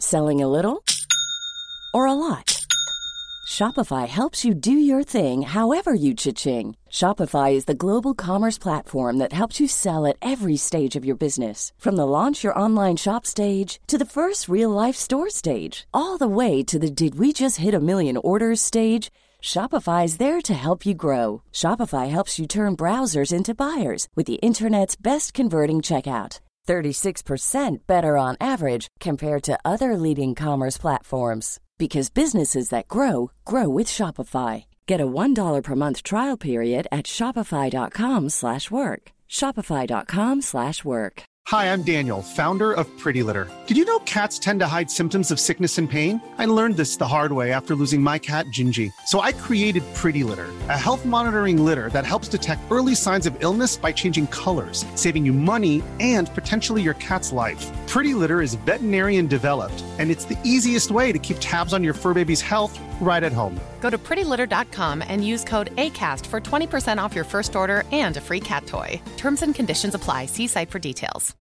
Selling a little or a lot? Shopify helps you do your thing however you cha-ching. Shopify is the global commerce platform that helps you sell at every stage of your business. From the launch your online shop stage to the first real-life store stage, all the way to the did we just hit a million orders stage. Shopify is there to help you grow. Shopify helps you turn browsers into buyers with the internet's best converting checkout. 36% better on average compared to other leading commerce platforms. Because businesses that grow, grow with Shopify. Get a $1 per month trial period at shopify.com/work. Shopify.com/work. Hi, I'm Daniel, founder of Pretty Litter. Did you know cats tend to hide symptoms of sickness and pain? I learned this the hard way after losing my cat, Gingy. So I created Pretty Litter, a health monitoring litter that helps detect early signs of illness by changing colors, saving you money and potentially your cat's life. Pretty Litter is veterinarian developed, and it's the easiest way to keep tabs on your fur baby's health right at home. Go to prettylitter.com and use code ACAST for 20% off your first order and a free cat toy. Terms and conditions apply. See site for details.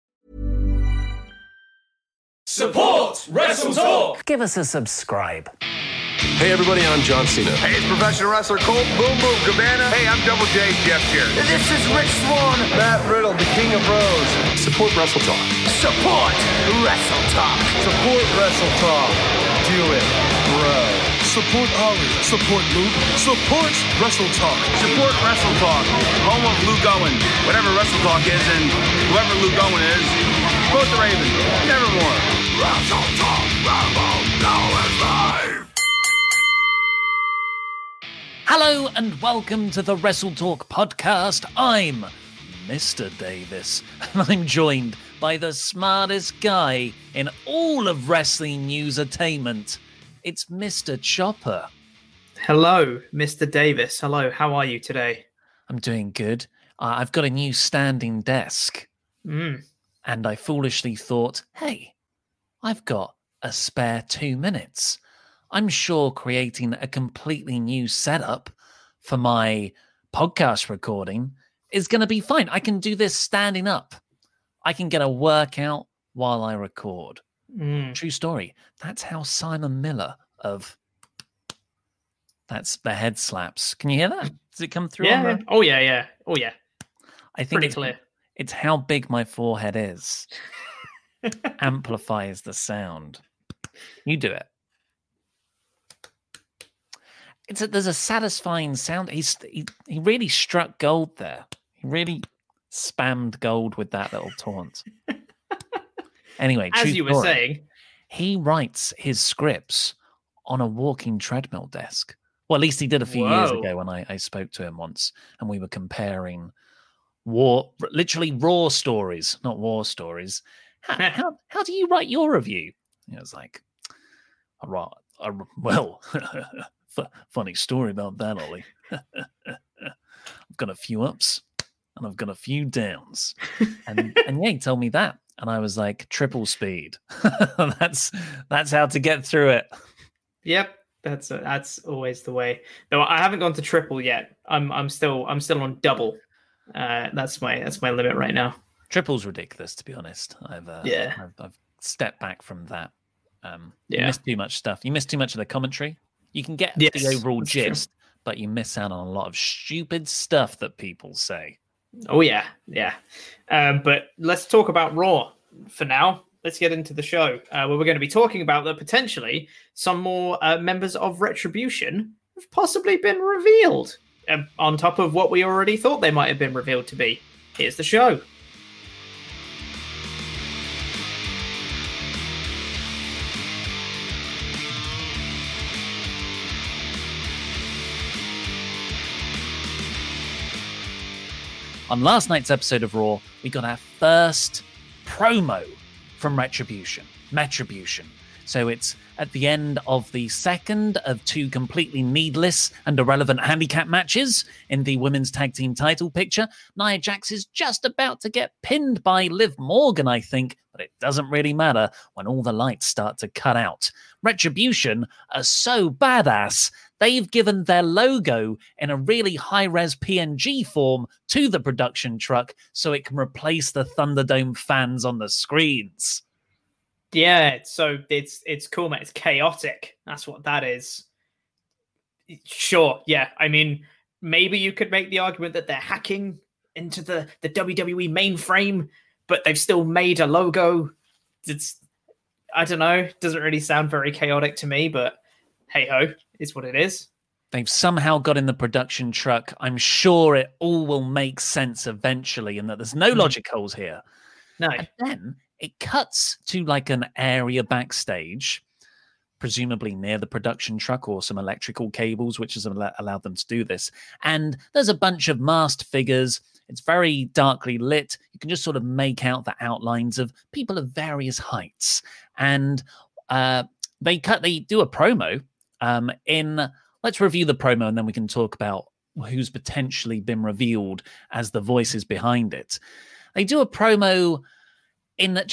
Support Wrestle Talk! Give us a subscribe. Hey everybody, I'm John Cena. Hey, it's professional wrestler Colt Boom Boom Cabana. Hey, I'm Double J, Jeff Jarrett. This is Rich Swann. Matt Riddle, the King of Rose. Support Wrestle Talk. Support Wrestle Talk. Support Wrestle Talk. Do it, bro. Support Ollie. Support Luke. Support Wrestle Talk. Support Wrestle Talk. Home of Luke Owen. Whatever Wrestle Talk is, and whoever Luke Owen is, support the Raven. Nevermore. Wrestle Talk. Rambo. Now is live. Hello and welcome to the Wrestle Talk podcast. I'm Mr. Davis, and I'm joined by the smartest guy in all of wrestling news attainment. It's Mr. Chopper. Hello, Mr. Davis. Hello, how are you today? I'm doing good. I've got a new standing desk. And I foolishly thought, hey, I've got a spare 2 minutes. I'm sure creating a completely new setup for my podcast recording is going to be fine. I can do this standing up. I can get a workout while I record. True story. That's how Simon Miller of... That's the head slaps. Can you hear that? Does it come through? Yeah. Oh, yeah. I think pretty clear. It's how big my forehead is. Amplifies the sound. You do it. There's a satisfying sound. He really struck gold there. He really spammed gold with that little taunt. Anyway, as you were saying, he writes his scripts on a walking treadmill desk. Well, at least he did a few years ago when I spoke to him once, and we were comparing literally raw stories, not war stories. How do you write your review? It was like, well, funny story about that, Ollie. I've got a few ups and I've got a few downs, and yeah, he told me that, and I was like, triple speed. That's how to get through it. Yep. That's always the way. Though I haven't gone to triple yet. I'm still on double. That's my limit right now. Triple's ridiculous, to be honest. I've stepped back from that. You miss too much stuff. You miss too much of the commentary. You can get the overall gist, but you miss out on a lot of stupid stuff that people say. Oh yeah. But let's talk about Raw for now. Let's get into the show, where we're going to be talking about that potentially some more members of Retribution have possibly been revealed, on top of what we already thought they might have been revealed to be. Here's the show. On last night's episode of Raw, we got our first promo from Retribution. So it's at the end of the second of two completely needless and irrelevant handicap matches in the women's tag team title picture. Nia Jax is just about to get pinned by Liv Morgan, I think, but it doesn't really matter when all the lights start to cut out. Retribution are so badass, they've given their logo in a really high-res PNG form to the production truck so it can replace the Thunderdome fans on the screens. Yeah, it's cool, man. It's chaotic. That's what that is. Sure, yeah. I mean, maybe you could make the argument that they're hacking into the WWE mainframe, but they've still made a logo. I don't know. It doesn't really sound very chaotic to me, but hey ho, it's what it is. They've somehow got in the production truck. I'm sure it all will make sense eventually, and that there's no logic holes here. No. And then it cuts to like an area backstage, presumably near the production truck, or some electrical cables, which has allowed them to do this. And there's a bunch of masked figures. It's very darkly lit. You can just sort of make out the outlines of people of various heights. And they do a promo let's review the promo, and then we can talk about who's potentially been revealed as the voices behind it. They do a promo in that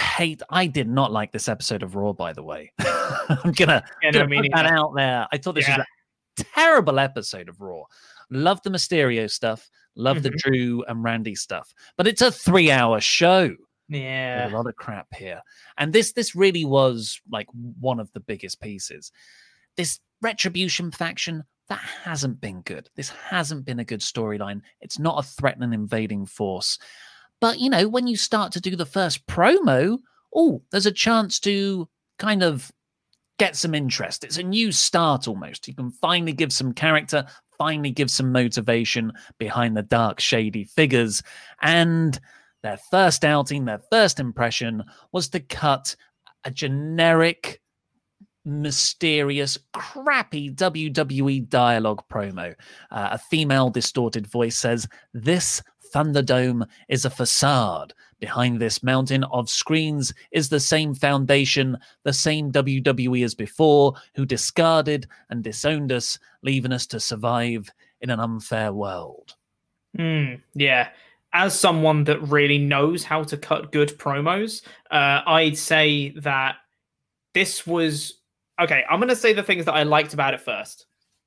I did not like this episode of Raw, by the way. I'm gonna put that out there. I thought this was a terrible episode of Raw. Love the Mysterio stuff. Love the Drew and Randy stuff. But it's a 3-hour show. Yeah. There's a lot of crap here. And this really was like one of the biggest pieces. This Retribution faction, that hasn't been good. This hasn't been a good storyline. It's not a threatening invading force. But, when you start to do the first promo, there's a chance to kind of get some interest. It's a new start almost. You can finally give some character, finally give some motivation behind the dark, shady figures. And their first outing, their first impression was to cut a generic, mysterious, crappy WWE dialogue promo. A female distorted voice says, "This Thunderdome is a facade. Behind this mountain of screens is the same foundation, the same WWE as before, who discarded and disowned us, leaving us to survive in an unfair world." Yeah. As someone that really knows how to cut good promos, I'd say that this was... Okay, I'm going to say the things that I liked about it first.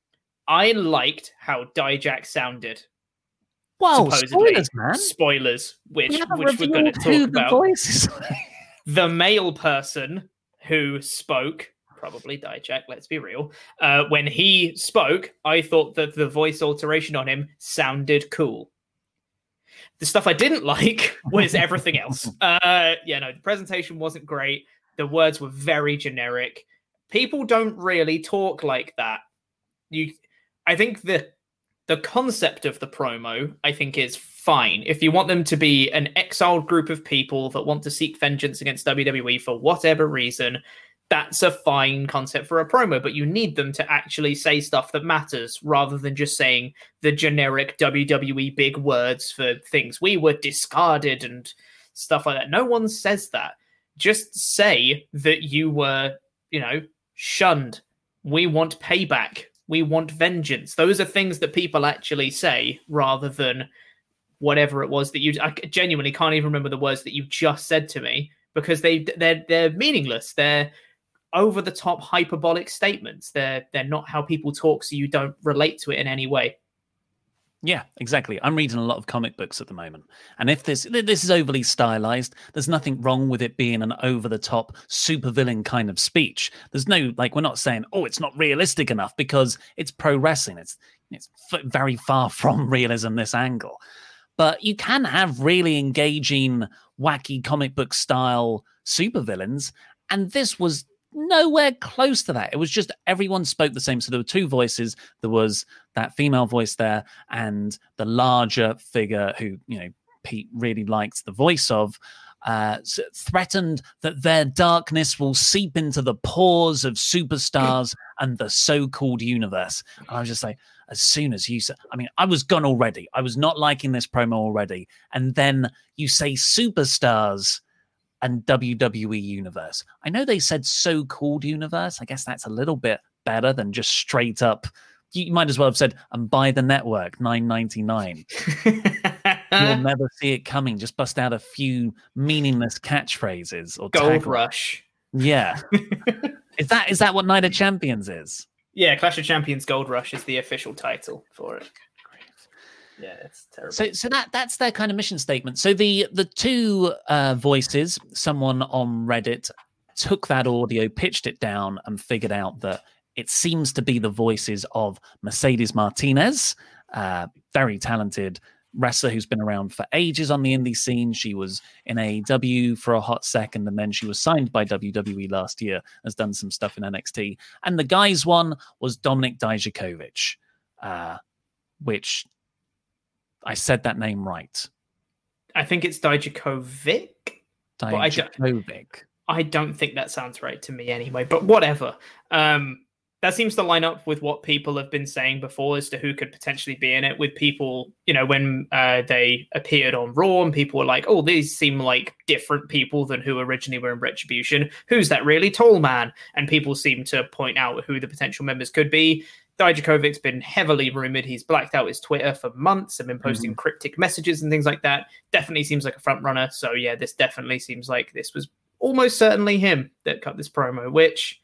I liked how Dijak sounded. Well, spoilers, man. Spoilers, which we're going to talk about. The male person who spoke, probably Dijak, let's be real, when he spoke, I thought that the voice alteration on him sounded cool. The stuff I didn't like was everything else. The presentation wasn't great. The words were very generic. People don't really talk like that. I think the concept of the promo, I think, is fine. If you want them to be an exiled group of people that want to seek vengeance against WWE for whatever reason, that's a fine concept for a promo, but you need them to actually say stuff that matters rather than just saying the generic WWE big words for things. We were discarded and stuff like that. No one says that. Just say that you were, shunned. We want payback. We want vengeance. Those are things that people actually say rather than whatever it was that I genuinely can't even remember the words that you just said to me because they're meaningless. They're over the top hyperbolic statements. They're not how people talk, so you don't relate to it in any way. Yeah, exactly. I'm reading a lot of comic books at the moment. And if this is overly stylized, there's nothing wrong with it being an over-the-top supervillain kind of speech. There's no, we're not saying, it's not realistic enough because it's pro wrestling. It's very far from realism, this angle. But you can have really engaging, wacky comic book style supervillains. And this was nowhere close to that. It was just everyone spoke the same. So there were two voices. There was that female voice there and the larger figure who, Pete really liked the voice of, threatened that their darkness will seep into the pores of superstars and the so-called universe. And I was just like, as soon as you said, I was gone already. I was not liking this promo already. And then you say superstars and WWE Universe. I know they said so-called universe. I guess that's a little bit better than just straight up. You might as well have said, and buy the network, $9.99. You'll never see it coming. Just bust out a few meaningless catchphrases or Gold Rush. Yeah. Is that what Night of Champions is? Yeah, Clash of Champions Gold Rush is the official title for it. Yeah, it's terrible. So that's their kind of mission statement. So the two voices, someone on Reddit took that audio, pitched it down, and figured out that it seems to be the voices of Mercedes Martinez, very talented wrestler who's been around for ages on the indie scene. She was in AEW for a hot second, and then she was signed by WWE last year, has done some stuff in NXT. And the guy's one was Dominik Dijakovic, which I said that name right. I think it's Dijakovic. Dijakovic. I don't think that sounds right to me anyway, but whatever. That seems to line up with what people have been saying before as to who could potentially be in it, with people, when they appeared on Raw and people were like, oh, these seem like different people than who originally were in Retribution. Who's that really tall man? And people seem to point out who the potential members could be. Dijakovic's been heavily rumored. He's blacked out his Twitter for months and been posting cryptic messages and things like that. Definitely seems like a front runner. So yeah, this definitely seems like this was almost certainly him that cut this promo, which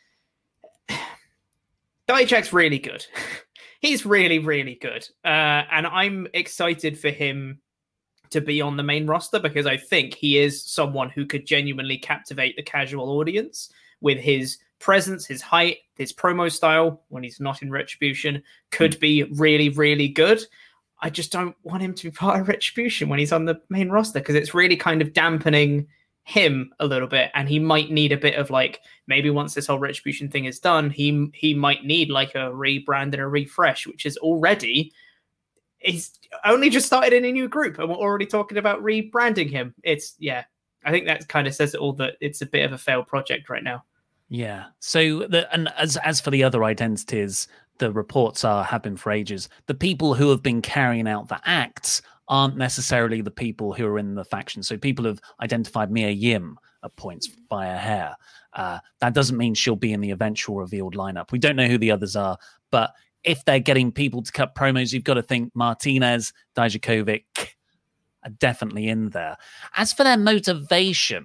Dijak's really good. He's really, really good. And I'm excited for him to be on the main roster because I think he is someone who could genuinely captivate the casual audience with his presence, his height, his promo style when he's not in Retribution could be really, really good. I just don't want him to be part of Retribution when he's on the main roster because it's really kind of dampening him a little bit, and he might need a bit of maybe once this whole Retribution thing is done, he might need a rebrand and a refresh, which is already he's only just started in a new group and we're already talking about rebranding him. I think that kind of says it all, that it's a bit of a failed project right now. Yeah. So as for the other identities, the reports have been for ages, the people who have been carrying out the acts aren't necessarily the people who are in the faction. So people have identified Mia Yim at points by a hair. That doesn't mean she'll be in the eventual revealed lineup. We don't know who the others are, but if they're getting people to cut promos, you've got to think Martinez, Dijakovic are definitely in there. As for their motivation,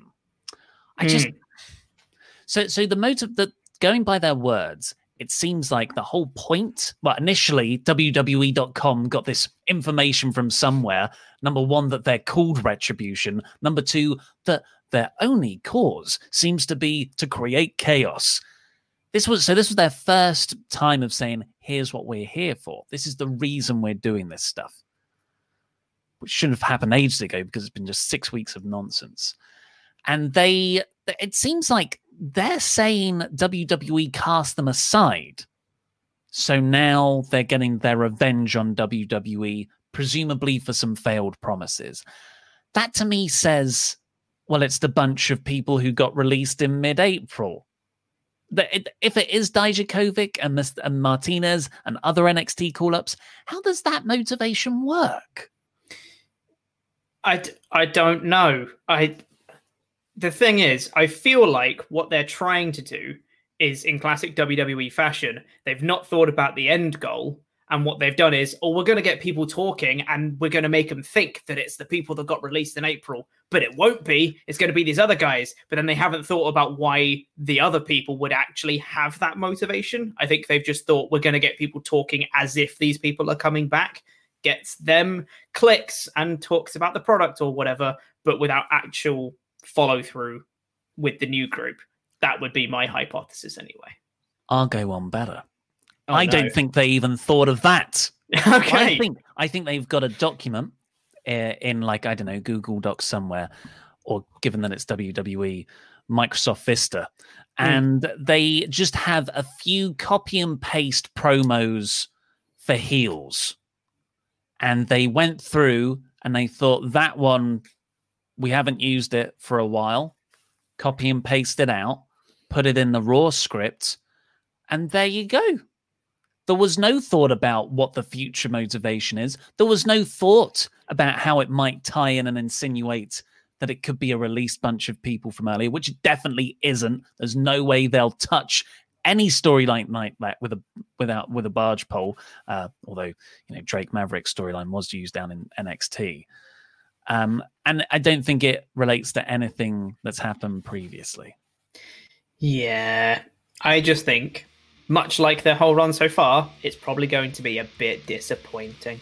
So the motive, that going by their words, it seems like the whole point, well, initially WWE.com got this information from somewhere. Number one, that they're called Retribution. Number two, that their only cause seems to be to create chaos. This was their first time of saying, here's what we're here for. This is the reason we're doing this stuff, which should have happened ages ago because it's been just 6 weeks of nonsense. And it seems like they're saying WWE cast them aside. So now they're getting their revenge on WWE, presumably for some failed promises. That to me says, well, it's the bunch of people who got released in mid-April. If it is Dijakovic and Martinez and other NXT call-ups, how does that motivation work? I don't know. The thing is, I feel like what they're trying to do is, in classic WWE fashion, they've not thought about the end goal. And what they've done is, we're going to get people talking and we're going to make them think that it's the people that got released in April. But it won't be. It's going to be these other guys. But then they haven't thought about why the other people would actually have that motivation. I think they've just thought, we're going to get people talking as if these people are coming back, gets them clicks and talks about the product or whatever, but without actual follow through with the new group. That would be my hypothesis anyway. I'll go on better. I don't think they even thought of that. Okay. I think they've got a document in Google Docs somewhere, or given that it's WWE, Microsoft Vista, and they just have a few copy and paste promos for heels. And they went through and they thought, that one, we haven't used it for a while. Copy and paste it out, put it in the Raw script, and there you go. There was no thought about what the future motivation is. There was no thought about how it might tie in and insinuate that it could be a released bunch of people from earlier, which it definitely isn't. There's no way they'll touch any storyline like that with a barge pole. Although Drake Maverick's storyline was used down in NXT. And I don't think it relates to anything that's happened previously. Yeah, I just think, much like their whole run so far, it's probably going to be a bit disappointing.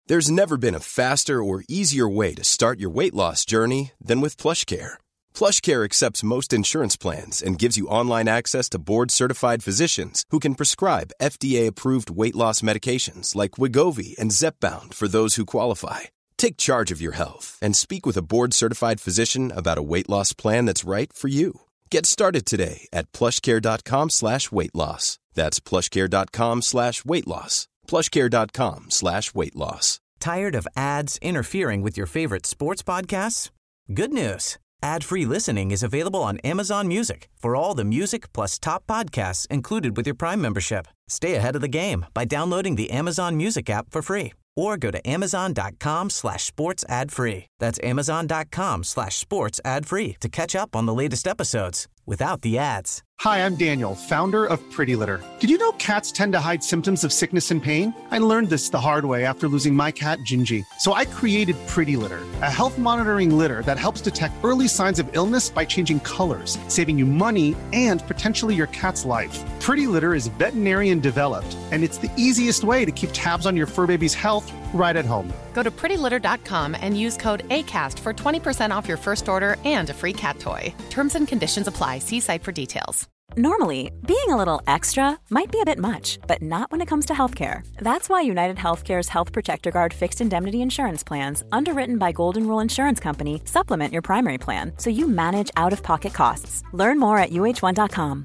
There's never been a faster or easier way to start your weight loss journey than with PlushCare. PlushCare accepts most insurance plans and gives you online access to board-certified physicians who can prescribe FDA-approved weight loss medications like Wegovy and Zepbound for those who qualify. Take charge of your health and speak with a board-certified physician about a weight loss plan that's right for you. Get started today at plushcare.com/weight loss. That's plushcare.com/weight loss. plushcare.com/weight loss. Tired of ads interfering with your favorite sports podcasts? Good news. Ad-free listening is available on Amazon Music for all the music plus top podcasts included with your Prime membership. Stay ahead of the game by downloading the Amazon Music app for free or go to amazon.com/sports ad free. That's amazon.com/sports ad free to catch up on the latest episodes without the ads. Hi, I'm Daniel, founder of Pretty Litter. Did you know cats tend to hide symptoms of sickness and pain? I learned this the hard way after losing my cat, Gingy. So I created Pretty Litter, a health monitoring litter that helps detect early signs of illness by changing colors, saving you money and potentially your cat's life. Pretty Litter is veterinarian developed, and it's the easiest way to keep tabs on your fur baby's health right at home. Go to prettylitter.com and use code ACAST for 20% off your first order and a free cat toy. Terms and conditions apply. See site for details. Normally, being a little extra might be a bit much, but not when it comes to healthcare. That's why United Healthcare's Health Protector Guard fixed indemnity insurance plans, underwritten by Golden Rule Insurance Company, supplement your primary plan so you manage out-of-pocket costs. Learn more at uh1.com.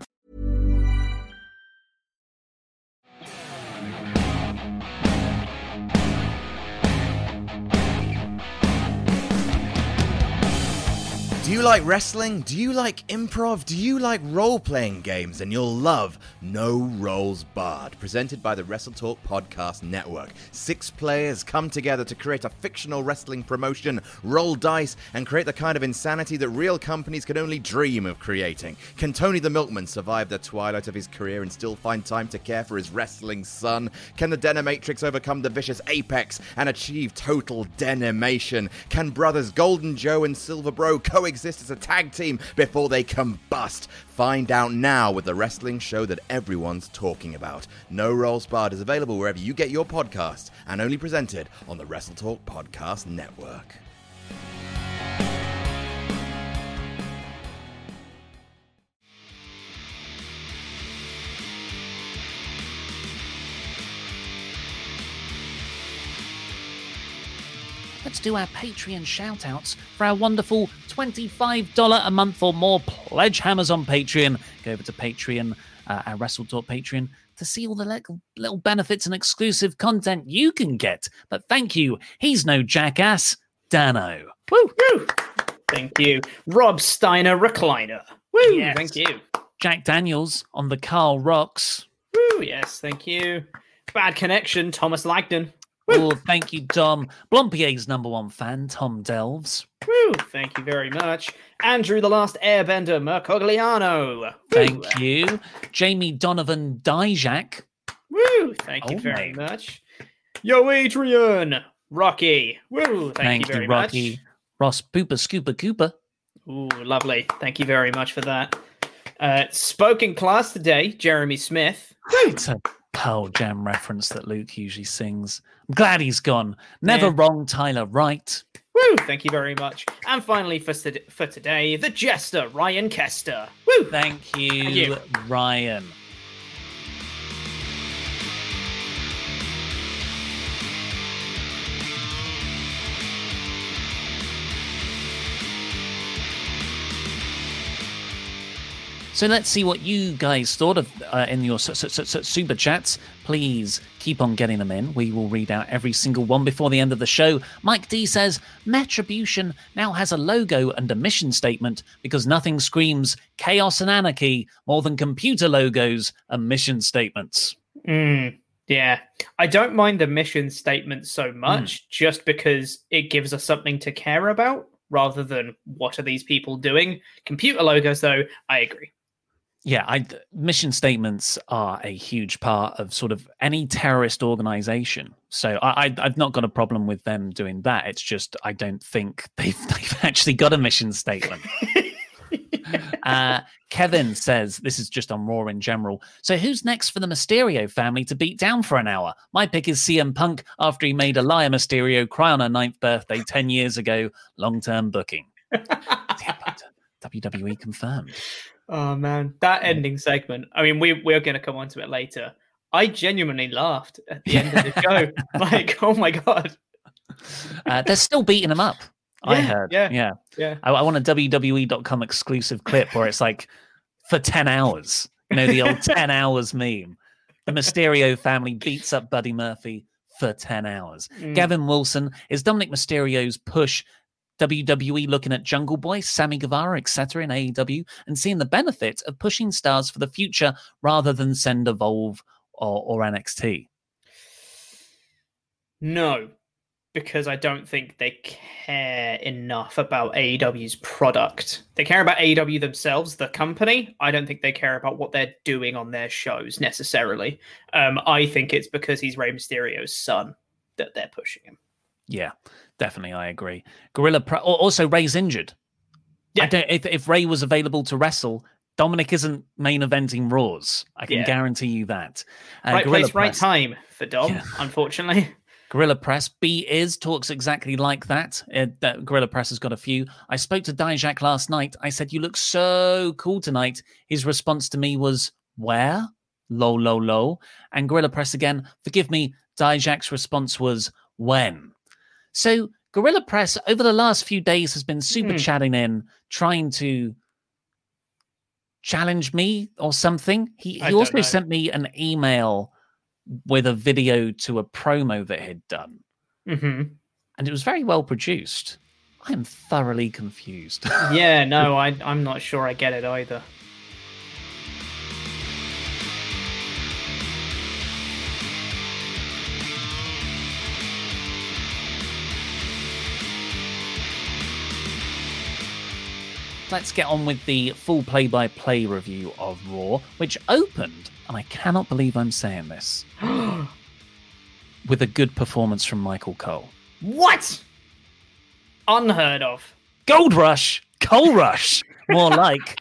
Do you like wrestling? Do you like improv? Do you like role-playing games? And you'll love No Rolls Barred, presented by the WrestleTalk Podcast Network. 6 players come together to create a fictional wrestling promotion, roll dice, and create the kind of insanity that real companies can only dream of creating. Can Tony the Milkman survive the twilight of his career and still find time to care for his wrestling son? Can the Denimatrix overcome the vicious Apex and achieve total denimation? Can brothers Golden Joe and Silver Bro coexist as a tag team before they combust? Find out now with the wrestling show that everyone's talking about. No Rolls Barred is available wherever you get your podcasts and only presented on the WrestleTalk Podcast Network. Let's do our Patreon shout-outs for our wonderful $25 a month or more pledge hammers on Patreon. Go over to Patreon, our WrestleTalk Patreon, to see all the little benefits and exclusive content you can get. But thank you. He's no jackass, Dano. Woo! Woo! Thank you. Rob Steiner Recliner. Woo! Yes. Thank you. Jack Daniels on the Carl Rocks. Woo! Yes, thank you. Bad Connection, Thomas Lagden. Oh, thank you, Tom. Blompier's #1 fan, Tom Delves. Woo! Thank you very much. Andrew the Last Airbender, Mercogliano. Thank you. Jamie Donovan Dijak. Woo! Thank you very much. Yo, Adrian. Rocky. Woo! Thank you very Rocky. much. Ross Pooper Scooper Cooper. Ooh, lovely. Thank you very much for that. Spoken class today, Jeremy Smith. It's a Pearl Jam reference that Luke usually sings. I'm glad he's gone. Never wrong, Tyler Wright. Woo! Thank you very much. And finally for today, the Jester, Ryan Kester. Woo! Thank you, Ryan. So let's see what you guys thought of in your super chats. Please keep on getting them in. We will read out every single one before the end of the show. Mike D says, Metribution now has a logo and a mission statement because nothing screams chaos and anarchy more than computer logos and mission statements. Yeah, I don't mind the mission statement so much just because it gives us something to care about rather than what are these people doing. Computer logos, though, I agree. Yeah, mission statements are a huge part of sort of any terrorist organization. So I've not got a problem with them doing that. It's just I don't think they've actually got a mission statement. Kevin says, this is just on Raw in general. So who's next for the Mysterio family to beat down for an hour? My pick is CM Punk after he made Elia Mysterio cry on her 9th birthday 10 years ago. Long-term booking. WWE confirmed. Oh, man. That ending segment. I mean, we're going to come on to it later. I genuinely laughed at the end of the show. Like, oh, my God. They're still beating him up. I heard. Yeah. I want a WWE.com exclusive clip where it's like for 10 hours. You know, the old 10 hours meme. The Mysterio family beats up Buddy Murphy for 10 hours. Gavin Wilson, is Dominic Mysterio's push WWE looking at Jungle Boy, Sammy Guevara, etc. in AEW and seeing the benefit of pushing stars for the future rather than send Evolve or NXT? No, because I don't think they care enough about AEW's product. They care about AEW themselves, the company. I don't think they care about what they're doing on their shows necessarily. I think it's because he's Rey Mysterio's son that they're pushing him. Yeah, definitely. I agree. Also, Rey's injured. Yeah. If Rey was available to wrestle, Dominic isn't main eventing Raws. I can guarantee you that. Right place, right time for Dom, unfortunately. Gorilla Press, B is talks exactly like that. Gorilla Press has got a few. I spoke to Dijak last night. I said, you look so cool tonight. His response to me was, where? Low, low, low. And Gorilla Press again, forgive me, Dijak's response was, when? So Gorilla Press over the last few days has been super chatting in, trying to challenge me or something. He also sent me an email with a video to a promo that he'd done. And it was very well produced. I am thoroughly confused. Yeah, no, I'm not sure I get it either. Let's get on with the full play-by-play review of Raw, which opened, and I cannot believe I'm saying this, with a good performance from Michael Cole. What? Unheard of. Gold Rush! Cole Rush! More like.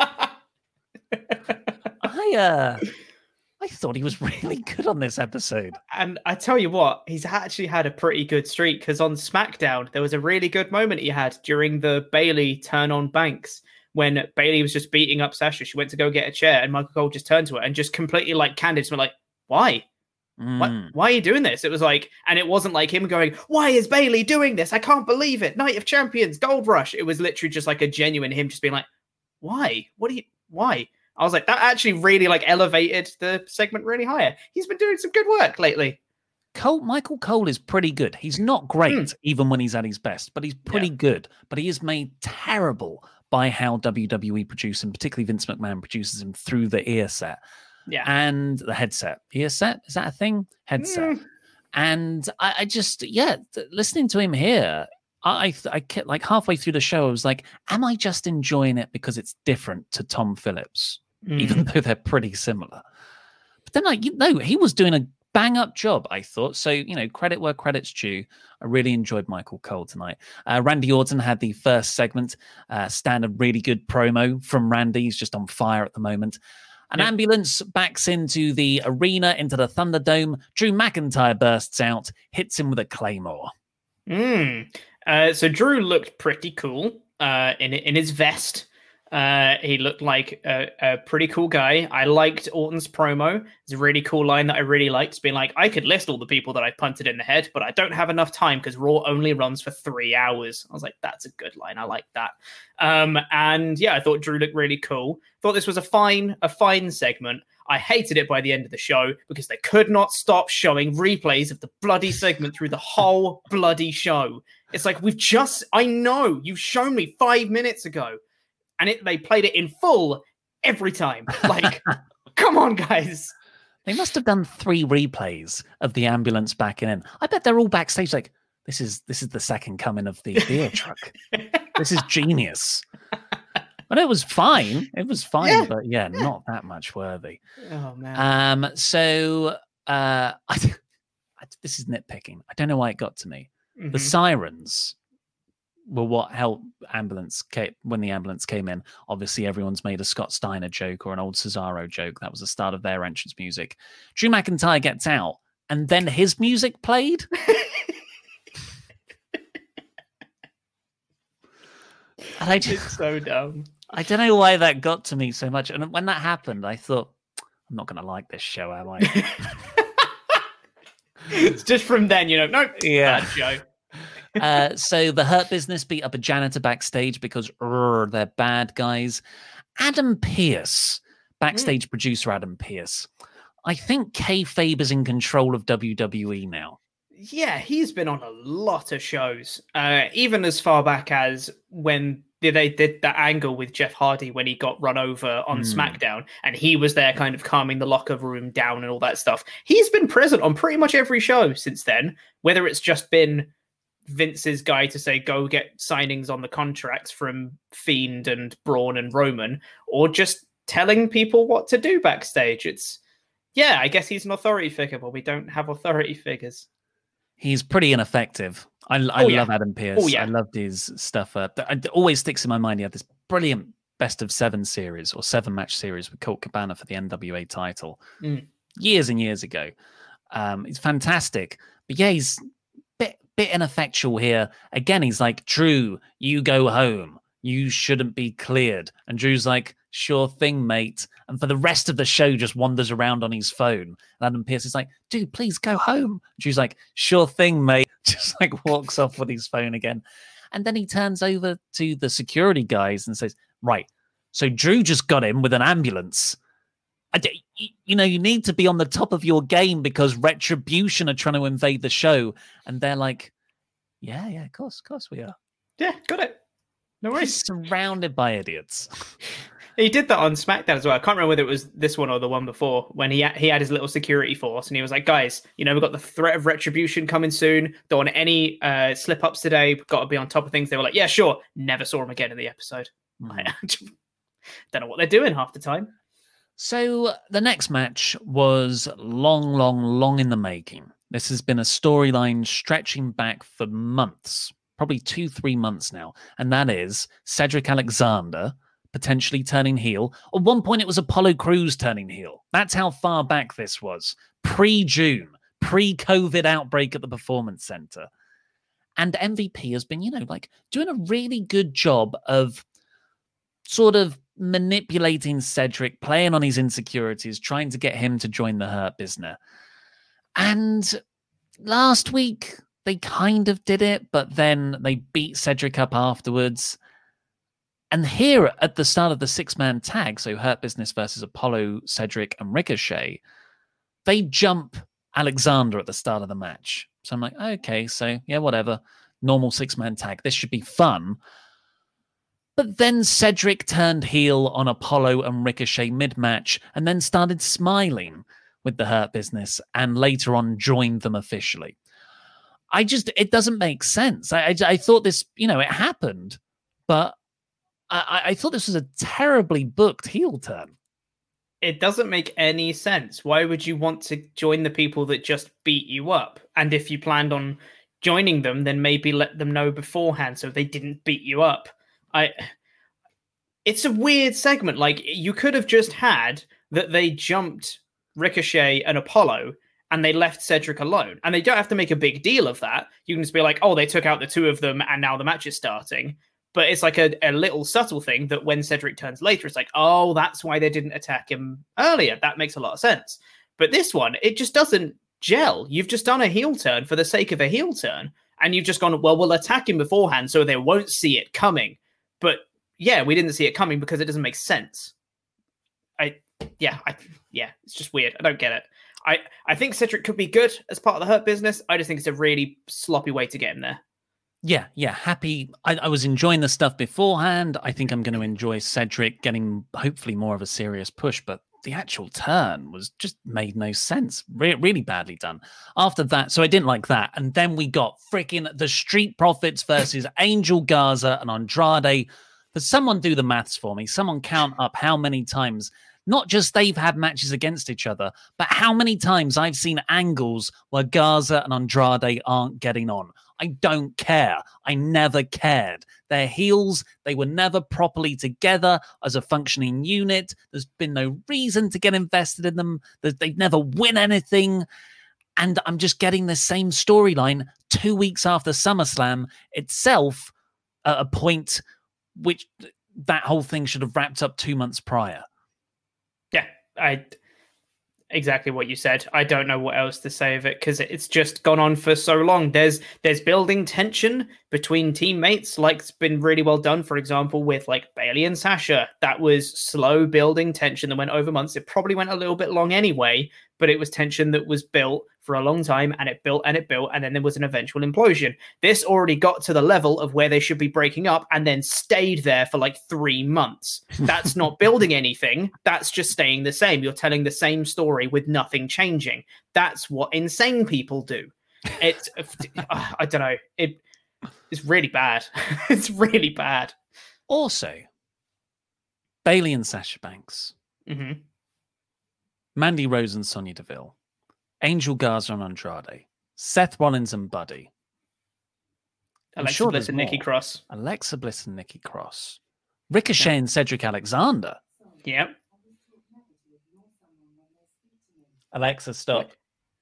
I thought he was really good on this episode. And I tell you what, he's actually had a pretty good streak, because on SmackDown, there was a really good moment he had during the Bayley turn on Banks, when Bayley was just beating up Sasha. She went to go get a chair, and Michael Cole just turned to her and just completely like candid, went like, why? Why are you doing this? It was like, and it wasn't like him going, why is Bayley doing this? I can't believe it. Night of Champions, Gold Rush. It was literally just like a genuine him just being like, why? Why? I was like, that actually really like elevated the segment really higher. He's been doing some good work lately. Michael Cole is pretty good. He's not great even when he's at his best, but he's pretty good. But he is made terrible by how WWE produce him, particularly Vince McMahon produces him through the ear set. Yeah. And the headset. Ear set? Is that a thing? Headset. And I just, listening to him here, I kept like halfway through the show, I was like, am I just enjoying it because it's different to Tom Phillips, even though they're pretty similar? But then he was doing a bang up job, I thought. So, credit where credit's due. I really enjoyed Michael Cole tonight. Randy Orton had the first segment, standard really good promo from Randy. He's just on fire at the moment. An ambulance backs into the arena, into the Thunderdome. Drew McIntyre bursts out, hits him with a Claymore. So Drew looked pretty cool in his vest. He looked like a pretty cool guy. I liked Orton's promo. It's a really cool line that I really liked. It's being like, I could list all the people that I punted in the head, but I don't have enough time because Raw only runs for 3 hours. I was like, that's a good line. I like that. And yeah, I thought Drew looked really cool. Thought this was a fine segment. I hated it by the end of the show because they could not stop showing replays of the bloody segment through the whole bloody show. It's like, I know you've shown me 5 minutes ago. And they played it in full every time. Like, come on, guys. They must have done 3 replays of the ambulance backing in. I bet they're all backstage like, this is the second coming of the beer truck. This is genius. But it was fine. But not that much worthy. Oh, man. This is nitpicking. I don't know why it got to me. The sirens. were what helped when the ambulance came in. Obviously, everyone's made a Scott Steiner joke or an old Cesaro joke. That was the start of their entrance music. Drew McIntyre gets out, and then his music played. And It's so dumb. I don't know why that got to me so much. And when that happened, I thought, I'm not going to like this show, am I? It's just from then, nope, Yeah. bad show. So the Hurt Business beat up a janitor backstage because they're bad guys. Adam Pearce, backstage producer Adam Pearce. I think kayfabe is in control of WWE now. Yeah, he's been on a lot of shows, even as far back as when they did that angle with Jeff Hardy when he got run over on SmackDown, and he was there kind of calming the locker room down and all that stuff. He's been present on pretty much every show since then, whether it's just been Vince's guy to say, go get signings on the contracts from Fiend and Braun and Roman, or just telling people what to do backstage. I guess he's an authority figure, but we don't have authority figures. He's pretty ineffective. I love Adam Pearce. Oh, yeah. I loved his stuff. It always sticks in my mind. He had this brilliant best of 7 series or 7 match series with Colt Cabana for the NWA title years and years ago. It's fantastic. But yeah, he's bit ineffectual here. Again, he's like, Drew, you go home. You shouldn't be cleared. And Drew's like, sure thing, mate. And for the rest of the show, just wanders around on his phone. And Adam Pearce is like, dude, please go home. Drew's like, sure thing, mate. Just like walks off with his phone again. And then he turns over to the security guys and says, right, so Drew just got in with an ambulance. You need to be on the top of your game because Retribution are trying to invade the show. And they're like, yeah, of course we are. Yeah, got it. No worries. He's surrounded by idiots. He did that on SmackDown as well. I can't remember whether it was this one or the one before, when he had his little security force and he was like, guys, we've got the threat of Retribution coming soon. Don't want any slip-ups today. We've got to be on top of things. They were like, yeah, sure. Never saw him again in the episode. Don't know what they're doing half the time. So the next match was long in the making. This has been a storyline stretching back for months, probably 2-3 months now. And that is Cedric Alexander potentially turning heel. At one point, it was Apollo Crews turning heel. That's how far back this was. Pre-June, pre-COVID outbreak at the Performance Center. And MVP has been, doing a really good job of sort of manipulating Cedric, playing on his insecurities, trying to get him to join the Hurt Business. And last week, they kind of did it, but then they beat Cedric up afterwards. And here at the start of the 6-man tag, so Hurt Business versus Apollo, Cedric, and Ricochet, they jump Alexander at the start of the match. So I'm like, okay, so yeah, whatever. Normal 6-man tag. This should be fun. But then Cedric turned heel on Apollo and Ricochet mid-match and then started smiling with the Hurt Business and later on joined them officially. It doesn't make sense. I thought this, it happened, but I thought this was a terribly booked heel turn. It doesn't make any sense. Why would you want to join the people that just beat you up? And if you planned on joining them, then maybe let them know beforehand so they didn't beat you up. It's a weird segment. Like, you could have just had that they jumped Ricochet and Apollo and they left Cedric alone. And they don't have to make a big deal of that. You can just be like, oh, they took out the 2 of them and now the match is starting. But it's like a little subtle thing that when Cedric turns later, it's like, oh, that's why they didn't attack him earlier. That makes a lot of sense. But this one, it just doesn't gel. You've just done a heel turn for the sake of a heel turn. And you've just gone, well, we'll attack him beforehand so they won't see it coming. But yeah, we didn't see it coming because it doesn't make sense. It's just weird. I don't get it. I think Cedric could be good as part of the Hurt Business. I just think it's a really sloppy way to get him there. Yeah, happy. I was enjoying the stuff beforehand. I think I'm going to enjoy Cedric getting hopefully more of a serious push, but the actual turn was just made no sense. Really badly done. After that, so I didn't like that. And then we got freaking the Street Profits versus Angel Garza and Andrade. But someone do the maths for me. Someone count up how many times not just they've had matches against each other, but how many times I've seen angles where Garza and Andrade aren't getting on. I don't care. I never cared. They're heels. They were never properly together as a functioning unit. There's been no reason to get invested in them. They'd never win anything. And I'm just getting the same storyline 2 weeks after SummerSlam itself, at a point which that whole thing should have wrapped up 2 months prior. Yeah, exactly what you said. I don't know what else to say of it because it's just gone on for so long. There's building tension between teammates, like it's been really well done, for example, with like Bayley and Sasha. That was slow building tension that went over months. It probably went a little bit long anyway, but it was tension that was built for a long time, and it built, and then there was an eventual implosion. This already got to the level of where they should be breaking up and then stayed there for like 3 months. That's not building anything. That's just staying the same. You're telling the same story with nothing changing. That's what insane people do. It's, I don't know. It's really bad. It's really bad. Also, Bayley and Sasha Banks. Mm-hmm. Mandy Rose and Sonya Deville. Angel Garza and Andrade. Seth Rollins and Buddy. Alexa Bliss and Nikki Cross. Alexa Bliss and Nikki Cross. Ricochet and Cedric Alexander. Yep. Alexa, stop.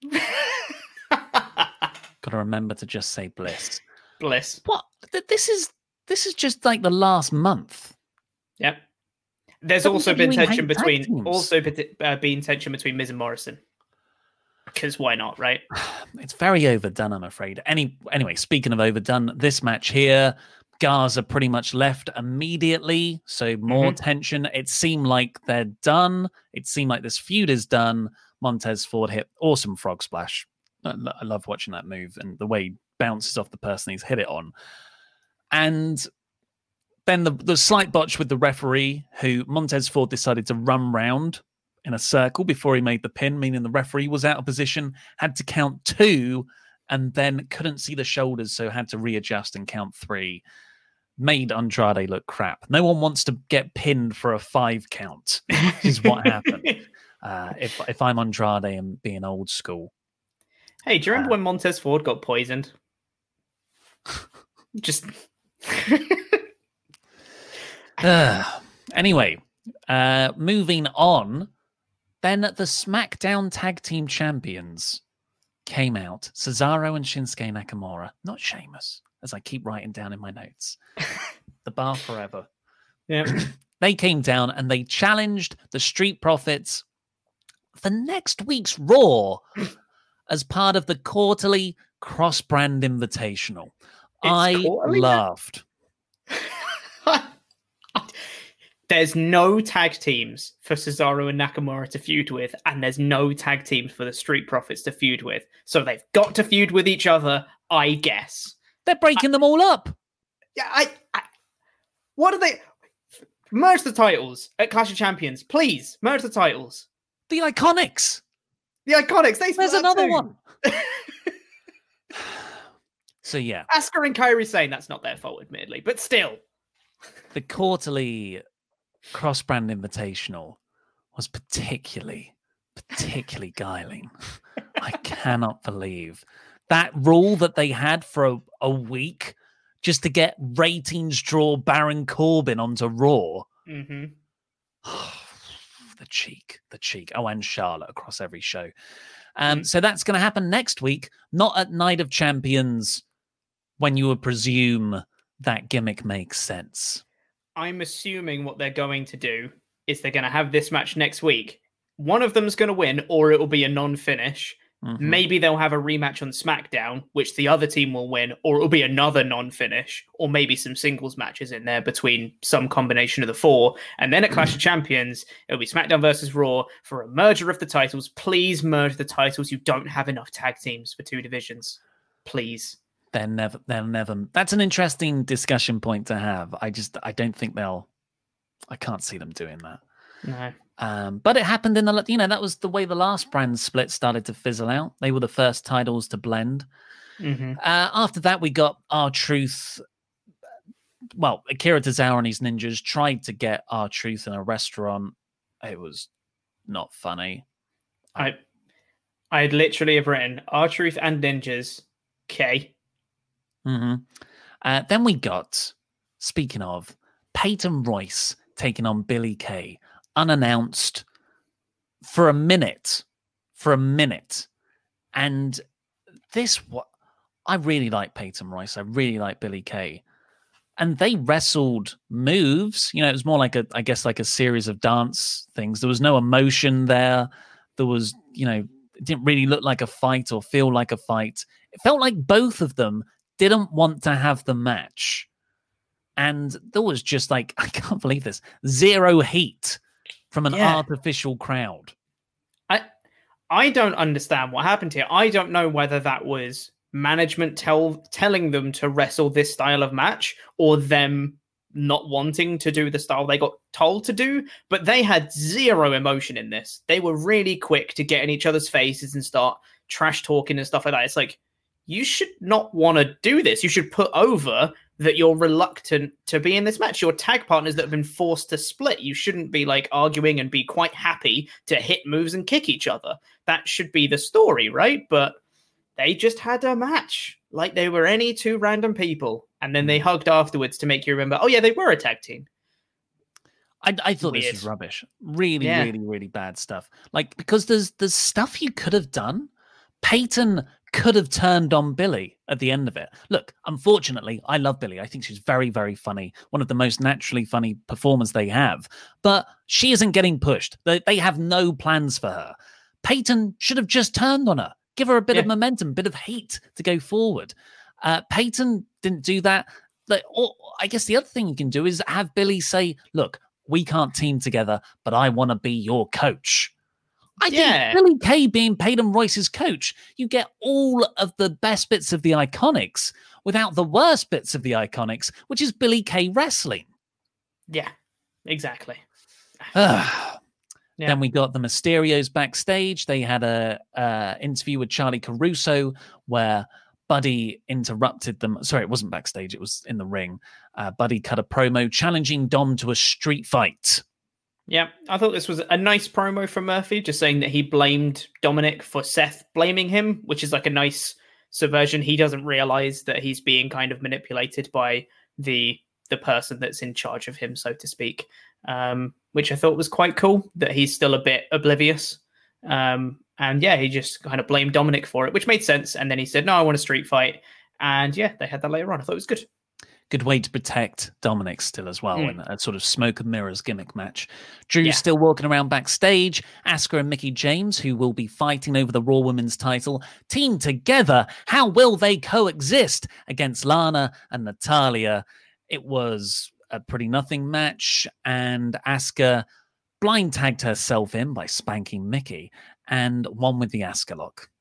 Got to remember to just say Bliss. Bliss. What? This is just like the last month. Yep. There's also been tension between between Miz and Morrison. Because why not, right? It's very overdone, I'm afraid. Anyway, speaking of overdone, this match here, Garza pretty much left immediately, so more tension. It seemed like they're done. It seemed like this feud is done. Montez Ford hit awesome frog splash. I love watching that move and the way he bounces off the person he's hit it on. And then the slight botch with the referee, who Montez Ford decided to run round in a circle before he made the pin, meaning the referee was out of position, had to count 2, and then couldn't see the shoulders, so had to readjust and count 3. Made Andrade look crap. No one wants to get pinned for a 5 count, is what happened. If I'm Andrade and being old school. Hey, do you remember when Montez Ford got poisoned? Just... Anyway, moving on, then the SmackDown Tag Team Champions came out. Cesaro and Shinsuke Nakamura, not Sheamus, as I keep writing down in my notes. The bar forever. Yeah. They came down and they challenged the Street Profits for next week's Raw as part of the quarterly cross-brand invitational. I laughed. There's no tag teams for Cesaro and Nakamura to feud with, and there's no tag teams for the Street Profits to feud with. So they've got to feud with each other, I guess. They're breaking them all up. Yeah, what are they? Merge the titles at Clash of Champions, please. Merge the titles. The Iconics. The Iconics. There's another one. So yeah, Asuka and Kairi Sane. That's not their fault, admittedly, but still. The quarterly cross-brand invitational was particularly guiling. I cannot believe that rule that they had for a week just to get ratings draw Baron Corbin onto Raw. Mm-hmm. The cheek. Oh, and Charlotte across every show. So that's going to happen next week, not at Night of Champions, when you would presume that gimmick makes sense. I'm assuming what they're going to do is they're going to have this match next week. One of them's going to win, or it will be a non-finish. Mm-hmm. Maybe they'll have a rematch on SmackDown, which the other team will win, or it'll be another non-finish, or maybe some singles matches in there between some combination of the 4. And then at Clash of Champions, it'll be SmackDown versus Raw for a merger of the titles. Please merge the titles. You don't have enough tag teams for 2 divisions. Please. They'll never. That's an interesting discussion point to have. I don't think I can't see them doing that. No. But it happened in that was the way the last brand split started to fizzle out. They were the first titles to blend. Mm-hmm. After that, we got R-Truth. Well, Akira Tozawa and his ninjas tried to get R-Truth in a restaurant. It was not funny. I'd literally have written R-Truth and Ninjas, K. Mm-hmm. Then we got, speaking of, Peyton Royce taking on Billie Kay, unannounced for a minute. And I really like Peyton Royce. I really like Billie Kay. And they wrestled moves. You know, it was more like a series of dance things. There was no emotion there. There was, it didn't really look like a fight or feel like a fight. It felt like both of them didn't want to have the match. And there was just I can't believe this, zero heat from an artificial crowd. I don't understand what happened here. I don't know whether that was management telling them to wrestle this style of match or them not wanting to do the style they got told to do, but they had zero emotion in this. They were really quick to get in each other's faces and start trash talking and stuff like that. It's like, you should not want to do this. You should put over that you're reluctant to be in this match. Your tag partners that have been forced to split. You shouldn't be arguing and be quite happy to hit moves and kick each other. That should be the story, right? But they just had a match like they were any two random people. And then they hugged afterwards to make you remember, oh yeah, they were a tag team. I thought this was rubbish. Really, really, really bad stuff. Because there's stuff you could have done. Peyton could have turned on Billie at the end of it. Look, unfortunately, I love Billie. I think she's very, very funny. One of the most naturally funny performers they have. But she isn't getting pushed. They have no plans for her. Peyton should have just turned on her. Give her a bit of momentum, bit of heat to go forward. Peyton didn't do that. Or I guess the other thing you can do is have Billie say, look, we can't team together, but I want to be your coach. I think Billie Kay being Peyton Royce's coach, you get all of the best bits of the Iconics without the worst bits of the Iconics, which is Billie Kay wrestling. Yeah, exactly. Then we got the Mysterios backstage. They had a interview with Charlie Caruso where Buddy interrupted them. Sorry, it wasn't backstage. It was in the ring. Buddy cut a promo challenging Dom to a street fight. Yeah, I thought this was a nice promo from Murphy, just saying that he blamed Dominic for Seth blaming him, which is a nice subversion. He doesn't realize that he's being kind of manipulated by the person that's in charge of him, so to speak, which I thought was quite cool, that he's still a bit oblivious. And he just kind of blamed Dominic for it, which made sense. And then he said, no, I want a street fight. And they had that later on. I thought it was good. Good way to protect Dominic still as well in a sort of smoke and mirrors gimmick match. Drew's still walking around backstage. Asuka and Mickie James, who will be fighting over the Raw Women's title, team together. How will they coexist against Lana and Natalya? It was a pretty nothing match, and Asuka blind tagged herself in by spanking Mickie and won with the Asuka lock.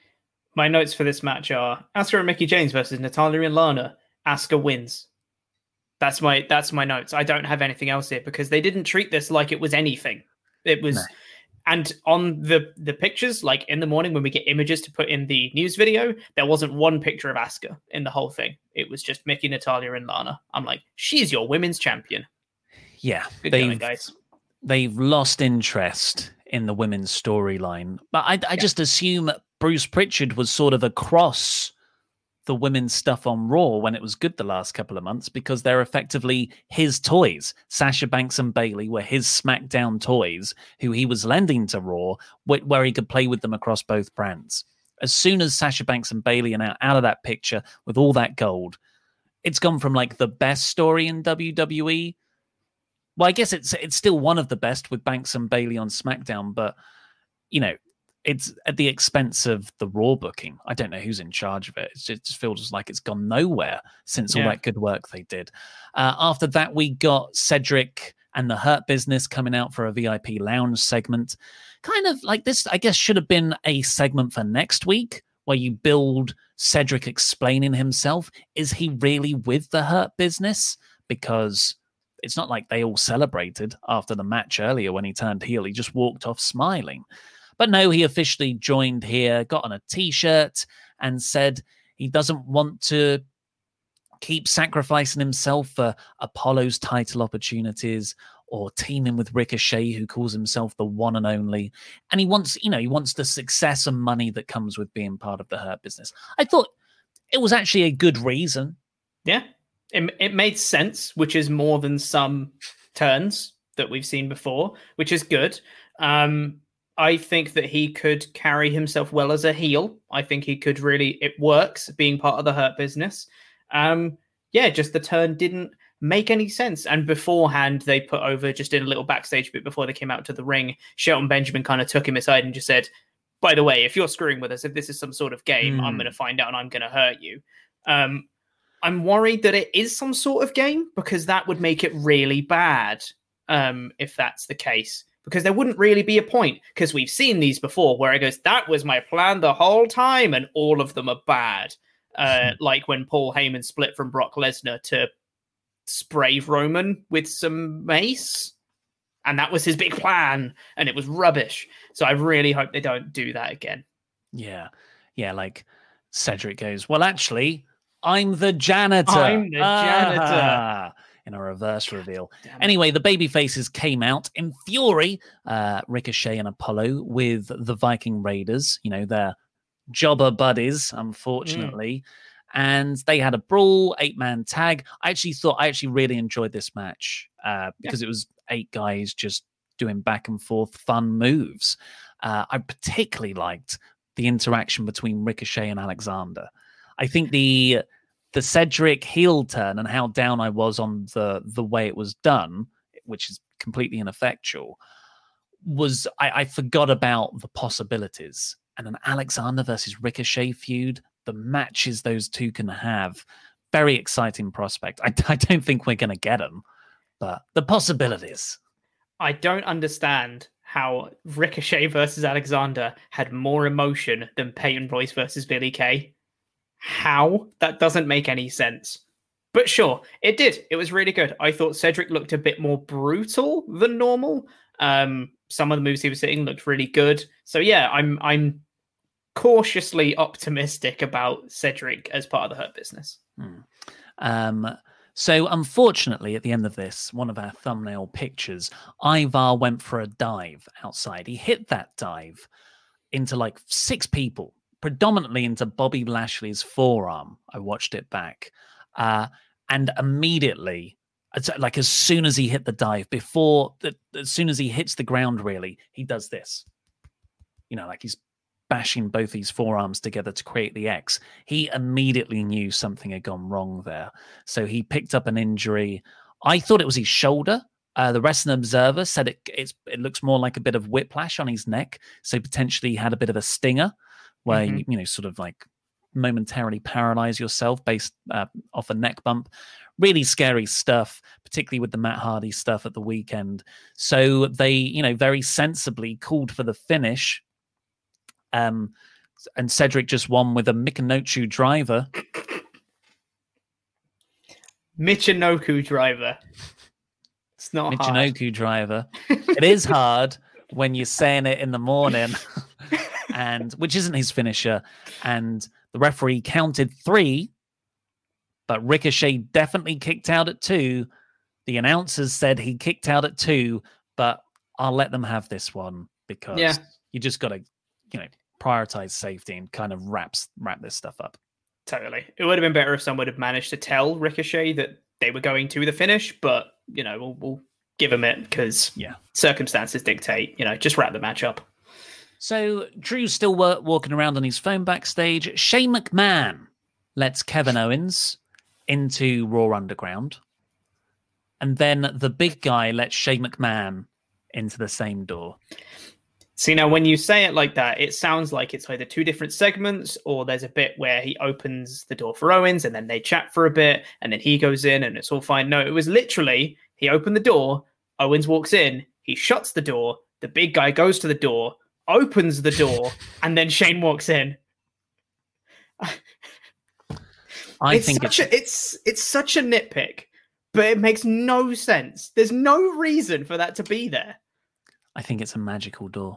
My notes for this match are Asuka and Mickie James versus Natalya and Lana. Asuka wins. That's my notes. I don't have anything else here because they didn't treat this like it was anything. It was, and on the pictures, in the morning when we get images to put in the news video, there wasn't one picture of Asuka in the whole thing. It was just Mickie, Natalya, and Lana. I'm like, she's your women's champion. Yeah, good going, guys. They've lost interest in the women's storyline, but I just assume Bruce Pritchard was sort of across the women's stuff on Raw when it was good the last couple of months because they're effectively his toys. Sasha Banks and Bayley were his SmackDown toys who he was lending to Raw where he could play with them across both brands. As soon as Sasha Banks and Bayley are now out of that picture with all that gold, it's gone from the best story in WWE. Well, I guess it's still one of the best with Banks and Bayley on SmackDown, but it's at the expense of the Raw booking. I don't know who's in charge of it. It just feels like it's gone nowhere since all that good work they did. After that, we got Cedric and the Hurt Business coming out for a VIP lounge segment. Kind of like this, I guess, should have been a segment for next week where you build Cedric explaining himself. Is he really with the Hurt Business? Because it's not like they all celebrated after the match earlier when he turned heel. He just walked off smiling. But no, he officially joined here, got on a T-shirt, and said he doesn't want to keep sacrificing himself for Apollo's title opportunities or teaming with Ricochet, who calls himself the one and only. And he wants the success and money that comes with being part of the Hurt Business. I thought it was actually a good reason. Yeah, it made sense, which is more than some turns that we've seen before, which is good. I think that he could carry himself well as a heel. I think he could it works being part of the Hurt Business. Just the turn didn't make any sense. And beforehand, they put over, just in a little backstage bit before they came out to the ring, Shelton Benjamin kind of took him aside and just said, by the way, if you're screwing with us, if this is some sort of game, I'm going to find out and I'm going to hurt you. I'm worried that it is some sort of game, because that would make it really bad if that's the case. Because there wouldn't really be a point, because we've seen these before where it goes, that was my plan the whole time, and all of them are bad. Like when Paul Heyman split from Brock Lesnar to spray Roman with some mace, and that was his big plan, and it was rubbish. So I really hope they don't do that again. Yeah, like Cedric goes, well, actually, I'm the janitor. In a reverse reveal. Anyway, the babyfaces came out in fury, Ricochet and Apollo, with the Viking Raiders, their jobber buddies, unfortunately. And they had a brawl, 8-man tag. I actually really enjoyed this match because it was 8 guys just doing back and forth fun moves. I particularly liked the interaction between Ricochet and Alexander. I think the Cedric heel turn and how down I was on the way it was done, which is completely ineffectual, was I forgot about the possibilities. And an Alexander versus Ricochet feud, the matches those two can have, very exciting prospect. I don't think we're going to get them, but the possibilities. I don't understand how Ricochet versus Alexander had more emotion than Peyton Royce versus Billy Kay. How? That doesn't make any sense. But sure, it did. It was really good. I thought Cedric looked a bit more brutal than normal. Some of the moves he was hitting looked really good. So yeah, I'm cautiously optimistic about Cedric as part of the Hurt Business. So unfortunately, at the end of this, one of our thumbnail pictures, Ivar went for a dive outside. He hit that dive into like 6 people, predominantly into Bobby Lashley's forearm. I watched it back. And immediately, like as soon as he hit the dive, as soon as he hits the ground, really, he does this. Like he's bashing both these forearms together to create the X. He immediately knew something had gone wrong there. So he picked up an injury. I thought it was his shoulder. The Wrestling Observer said it looks more like a bit of whiplash on his neck. So potentially he had a bit of a stinger where, you sort of like momentarily paralyze yourself based off a neck bump. Really scary stuff, particularly with the Matt Hardy stuff at the weekend. So they, very sensibly called for the finish. And Cedric just won with a Michinoku driver. Michinoku driver. It's not Michinoku driver. It is hard when you're saying it in the morning, and which isn't his finisher. And the referee counted 3, but Ricochet definitely kicked out at 2. The announcers said he kicked out at 2, but I'll let them have this one because you just got to, prioritize safety and kind of wrap this stuff up. Totally. It would have been better if someone had managed to tell Ricochet that they were going to the finish, but, we'll give him it because circumstances dictate, just wrap the match up. So Drew's still walking around on his phone backstage. Shane McMahon lets Kevin Owens into Raw Underground. And then the big guy lets Shane McMahon into the same door. See, now when you say it like that, it sounds like it's either 2 different segments or there's a bit where he opens the door for Owens and then they chat for a bit and then he goes in and it's all fine. No, it was literally he opened the door, Owens walks in, he shuts the door, the big guy goes to the door, opens the door, and then Shane walks in. It's such a nitpick, but it makes no sense. There's no reason for that to be there. I think it's a magical door.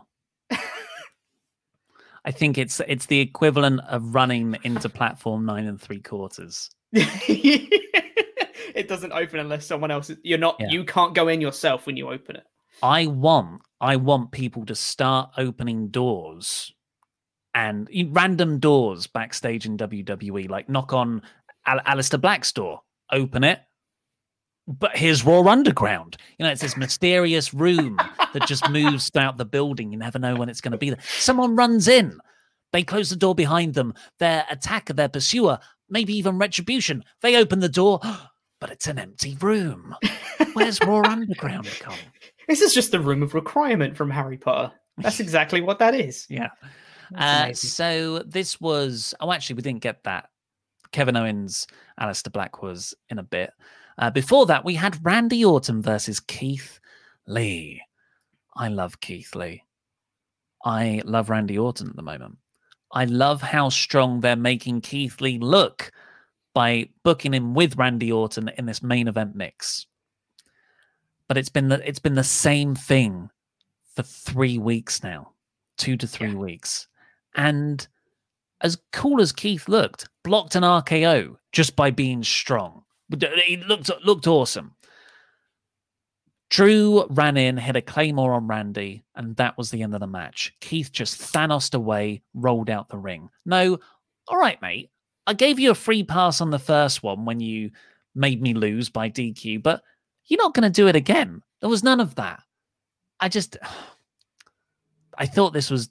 I think it's the equivalent of running into platform 9 3/4. It doesn't open unless someone else. You can't go in yourself when you open it. I want people to start opening doors and random doors backstage in WWE, like knock on Aleister Black's door, open it. But here's Raw Underground. It's this mysterious room that just moves throughout the building. You never know when it's going to be there. Someone runs in. They close the door behind them. Their attacker, their pursuer, maybe even Retribution. They open the door, but it's an empty room. Where's Raw Underground come? This is just the room of requirement from Harry Potter. That's exactly what that is. Yeah. So this was... Oh, actually, we didn't get that. Kevin Owens, Aleister Black was in a bit. Before that, we had Randy Orton versus Keith Lee. I love Keith Lee. I love Randy Orton at the moment. I love how strong they're making Keith Lee look by booking him with Randy Orton in this main event mix. But it's been the same thing for 3 weeks now, 2 to 3 weeks. And as cool as Keith looked, blocked an RKO just by being strong. He looked awesome. Drew ran in, hit a Claymore on Randy, and that was the end of the match. Keith just Thanos'd away, rolled out the ring. No, all right, mate. I gave you a free pass on the first one when you made me lose by DQ, but you're not going to do it again. There was none of that. I thought this was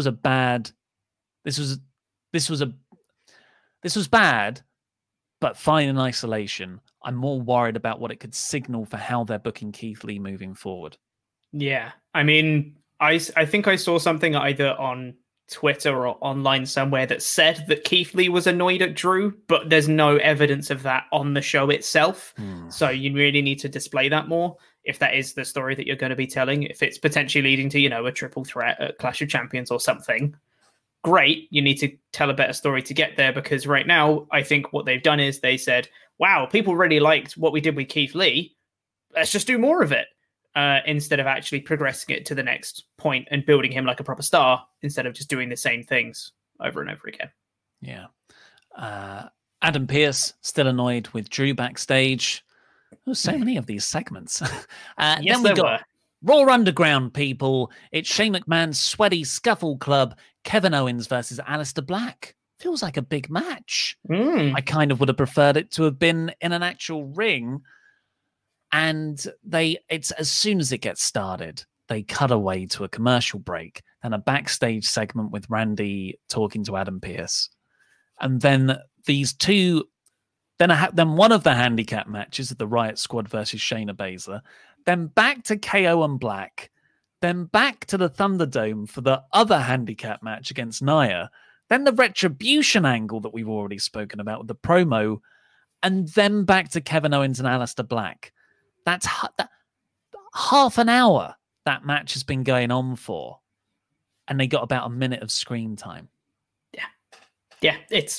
bad, but fine in isolation. I'm more worried about what it could signal for how they're booking Keith Lee moving forward. Yeah. I mean, I think I saw something either on Twitter or online somewhere that said that Keith Lee was annoyed at Drew, but there's no evidence of that on the show itself. So you really need to display that more if that is the story that you're going to be telling. If it's potentially leading to, a triple threat at Clash of Champions or something, great. You need to tell a better story to get there, because right now, I think what they've done is they said, wow, people really liked what we did with Keith Lee. Let's just do more of it. Instead of actually progressing it to the next point and building him like a proper star, instead of just doing the same things over and over again. Yeah. Adam Pearce still annoyed with Drew backstage. There's so many of these segments. Yes, then we got Raw Underground, people. It's Shane McMahon's Sweaty Scuffle Club. Kevin Owens versus Aleister Black. Feels like a big match. I kind of would have preferred it to have been in an actual ring. And it's as soon as it gets started, they cut away to a commercial break and a backstage segment with Randy talking to Adam Pearce. And then these two, then one of the handicap matches of the Riot Squad versus Shayna Baszler, then back to KO and Black, then back to the Thunderdome for the other handicap match against Nia, then the Retribution angle that we've already spoken about with the promo, and then back to Kevin Owens and Aleister Black. That's half an hour that match has been going on for, and they got about a minute of screen time. Yeah,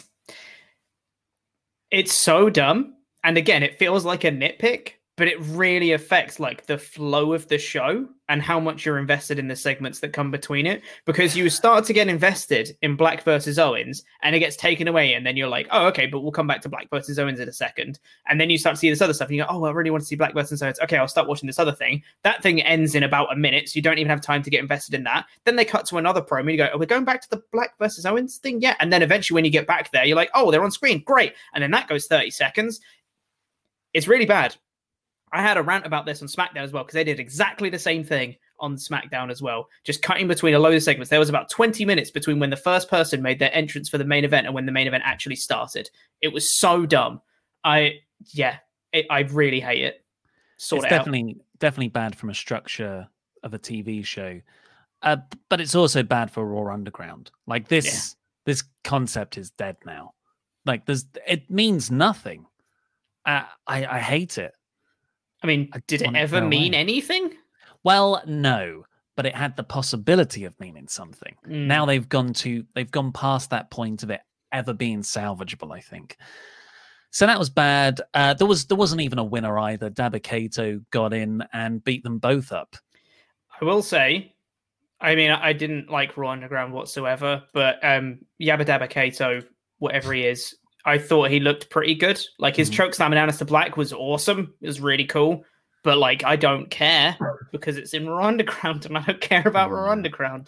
it's so dumb. And again, it feels like a nitpick, but it really affects like the flow of the show and how much you're invested in the segments that come between it. Because you start to get invested in Black versus Owens and it gets taken away. And then you're like, oh, okay, but we'll come back to Black versus Owens in a second. And then you start to see this other stuff and you go, oh, I really want to see Black versus Owens. Okay, I'll start watching this other thing. That thing ends in about a minute. So you don't even have time to get invested in that. Then they cut to another promo and you go, oh, we're going back to the Black versus Owens thing? Yeah. And then eventually when you get back there, you're like, oh, they're on screen. Great. And then that goes 30 seconds. It's really bad. I had a rant about this on SmackDown as well, because they did exactly the same thing on SmackDown as well. Just cutting between a load of segments. There was about 20 minutes between when the first person made their entrance for the main event and when the main event actually started. It was so dumb. I really hate it. It's definitely bad from a structure of a TV show. But it's also bad for Raw Underground. Like this concept is dead now. Like it means nothing. I hate it. I mean, did it ever mean anything? Well, no, but it had the possibility of meaning something. Now they've gone past that point of it ever being salvageable, I think. So that was bad. There wasn't even a winner either. Dabba-Kato got in and beat them both up. I will say, I mean, I didn't like Raw Underground whatsoever, but Yabba Dabba-Kato, whatever he is, I thought he looked pretty good. Like his chokeslam in Aleister Black was awesome. It was really cool. But like, I don't care because it's in Raw Underground, and I don't care about Raw Underground.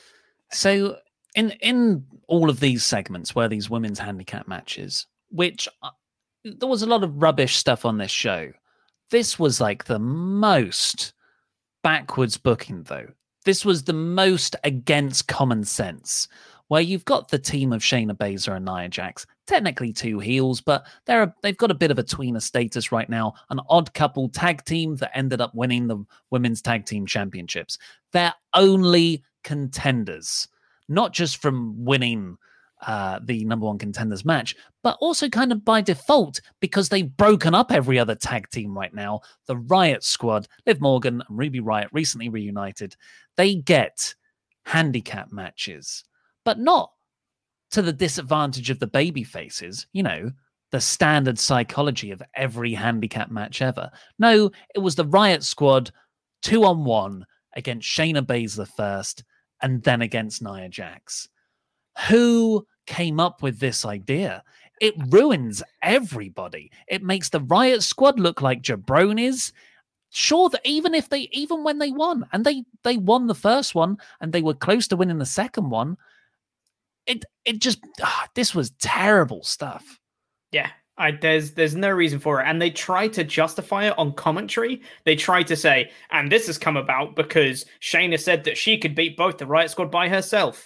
So in all of these segments were these women's handicap matches, which there was a lot of rubbish stuff on this show. This was like the most backwards booking, though. This was the most against common sense, where you've got the team of Shayna Baszler and Nia Jax, technically two heels, but they've got a bit of a tweener status right now, an odd couple tag team that ended up winning the Women's Tag Team Championships. They're only contenders, not just from winning the number one contenders match, but also kind of by default because they've broken up every other tag team right now. The Riot Squad, Liv Morgan and Ruby Riott recently reunited. They get handicap matches, but not to the disadvantage of the baby faces, you know, the standard psychology of every handicap match ever. No, it was the Riot Squad 2-on-1 against Shayna Baszler first and then against Nia Jax. Who came up with this idea? It ruins everybody. It makes the Riot Squad look like jabronis. Sure, that even when they won, and they won the first one, and they were close to winning the second one, it just this was terrible stuff. Yeah, there's no reason for it, and they try to justify it on commentary. They try to say, and this has come about because Shayna said that she could beat both the Riot Squad by herself.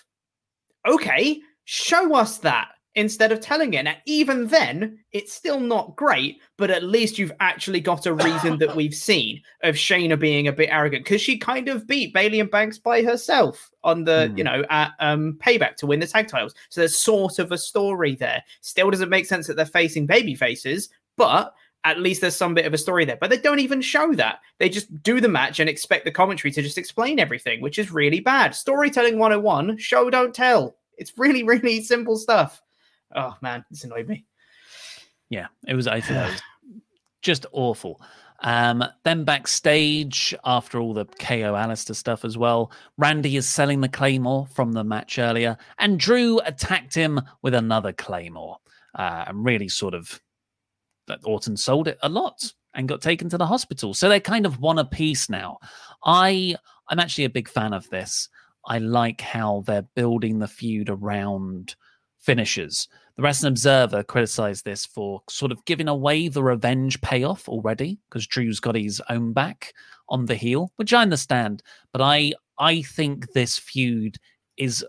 Okay, show us that instead of telling it. Now, even then, it's still not great, but at least you've actually got a reason that we've seen of Shayna being a bit arrogant, because she kind of beat Bayley and Banks by herself on the, at Payback to win the tag titles. So there's sort of a story there. Still doesn't make sense that they're facing baby faces, but at least there's some bit of a story there. But they don't even show that. They just do the match and expect the commentary to just explain everything, which is really bad. Storytelling 101, show, don't tell. It's really, really simple stuff. Oh, man, this annoyed me. Yeah, I think that was just awful. Then backstage, after all the KO Alistair stuff as well, Randy is selling the Claymore from the match earlier, and Drew attacked him with another Claymore. And really sort of, that Orton sold it a lot and got taken to the hospital. So they're kind of one apiece now. I'm actually a big fan of this. I like how they're building the feud around finishers. The Wrestling Observer criticized this for sort of giving away the revenge payoff already, because Drew's got his own back on the heel, which I understand. But I think this feud is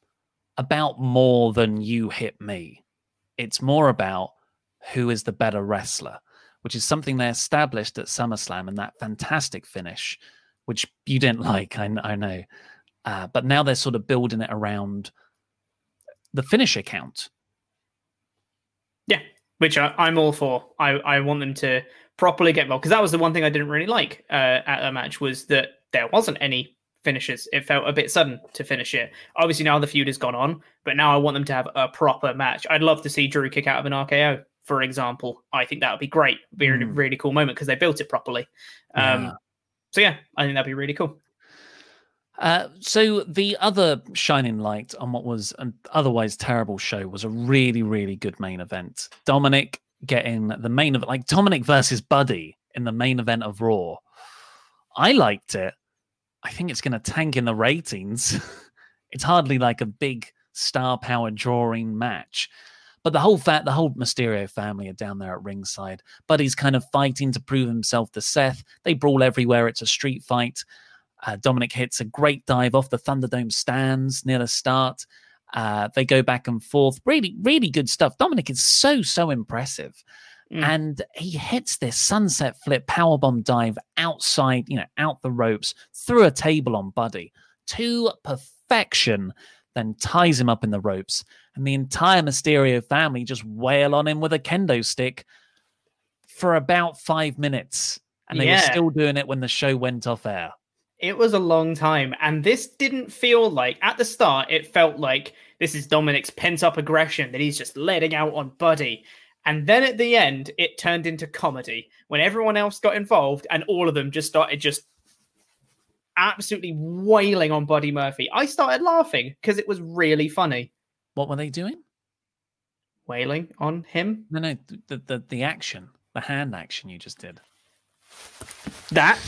about more than you hit me. It's more about who is the better wrestler, which is something they established at SummerSlam in that fantastic finish, which you didn't like, I know. But now they're sort of building it around the finisher count. Yeah, which I'm all for. I want them to properly get involved, because that was the one thing I didn't really like at the match, was that there wasn't any finishes. It felt a bit sudden to finish it. Obviously now the feud has gone on, but now I want them to have a proper match. I'd love to see Drew kick out of an RKO, for example. I think that would be great. It'd be a really cool moment because they built it properly. So yeah, I think that'd be really cool. So the other shining light on what was an otherwise terrible show was a really, really good main event. Dominic getting the main event, like Dominic versus Buddy in the main event of Raw. I liked it. I think it's going to tank in the ratings. It's hardly like a big star power drawing match. But the whole Mysterio family are down there at ringside. Buddy's kind of fighting to prove himself to Seth. They brawl everywhere. It's a street fight. Dominic hits a great dive off the Thunderdome stands near the start. They go back and forth. Really, really good stuff. Dominic is so impressive. And he hits this sunset flip powerbomb dive outside, out the ropes, through a table on Buddy to perfection, then ties him up in the ropes. And the entire Mysterio family just wail on him with a kendo stick for about 5 minutes. And they were still doing it when the show went off air. It was a long time, and this didn't feel like, at the start, it felt like this is Dominic's pent-up aggression that he's just letting out on Buddy. And then at the end, it turned into comedy, when everyone else got involved, and all of them just started absolutely wailing on Buddy Murphy. I started laughing, because it was really funny. What were they doing? wailing on him. No, the action, the hand action you just did. That.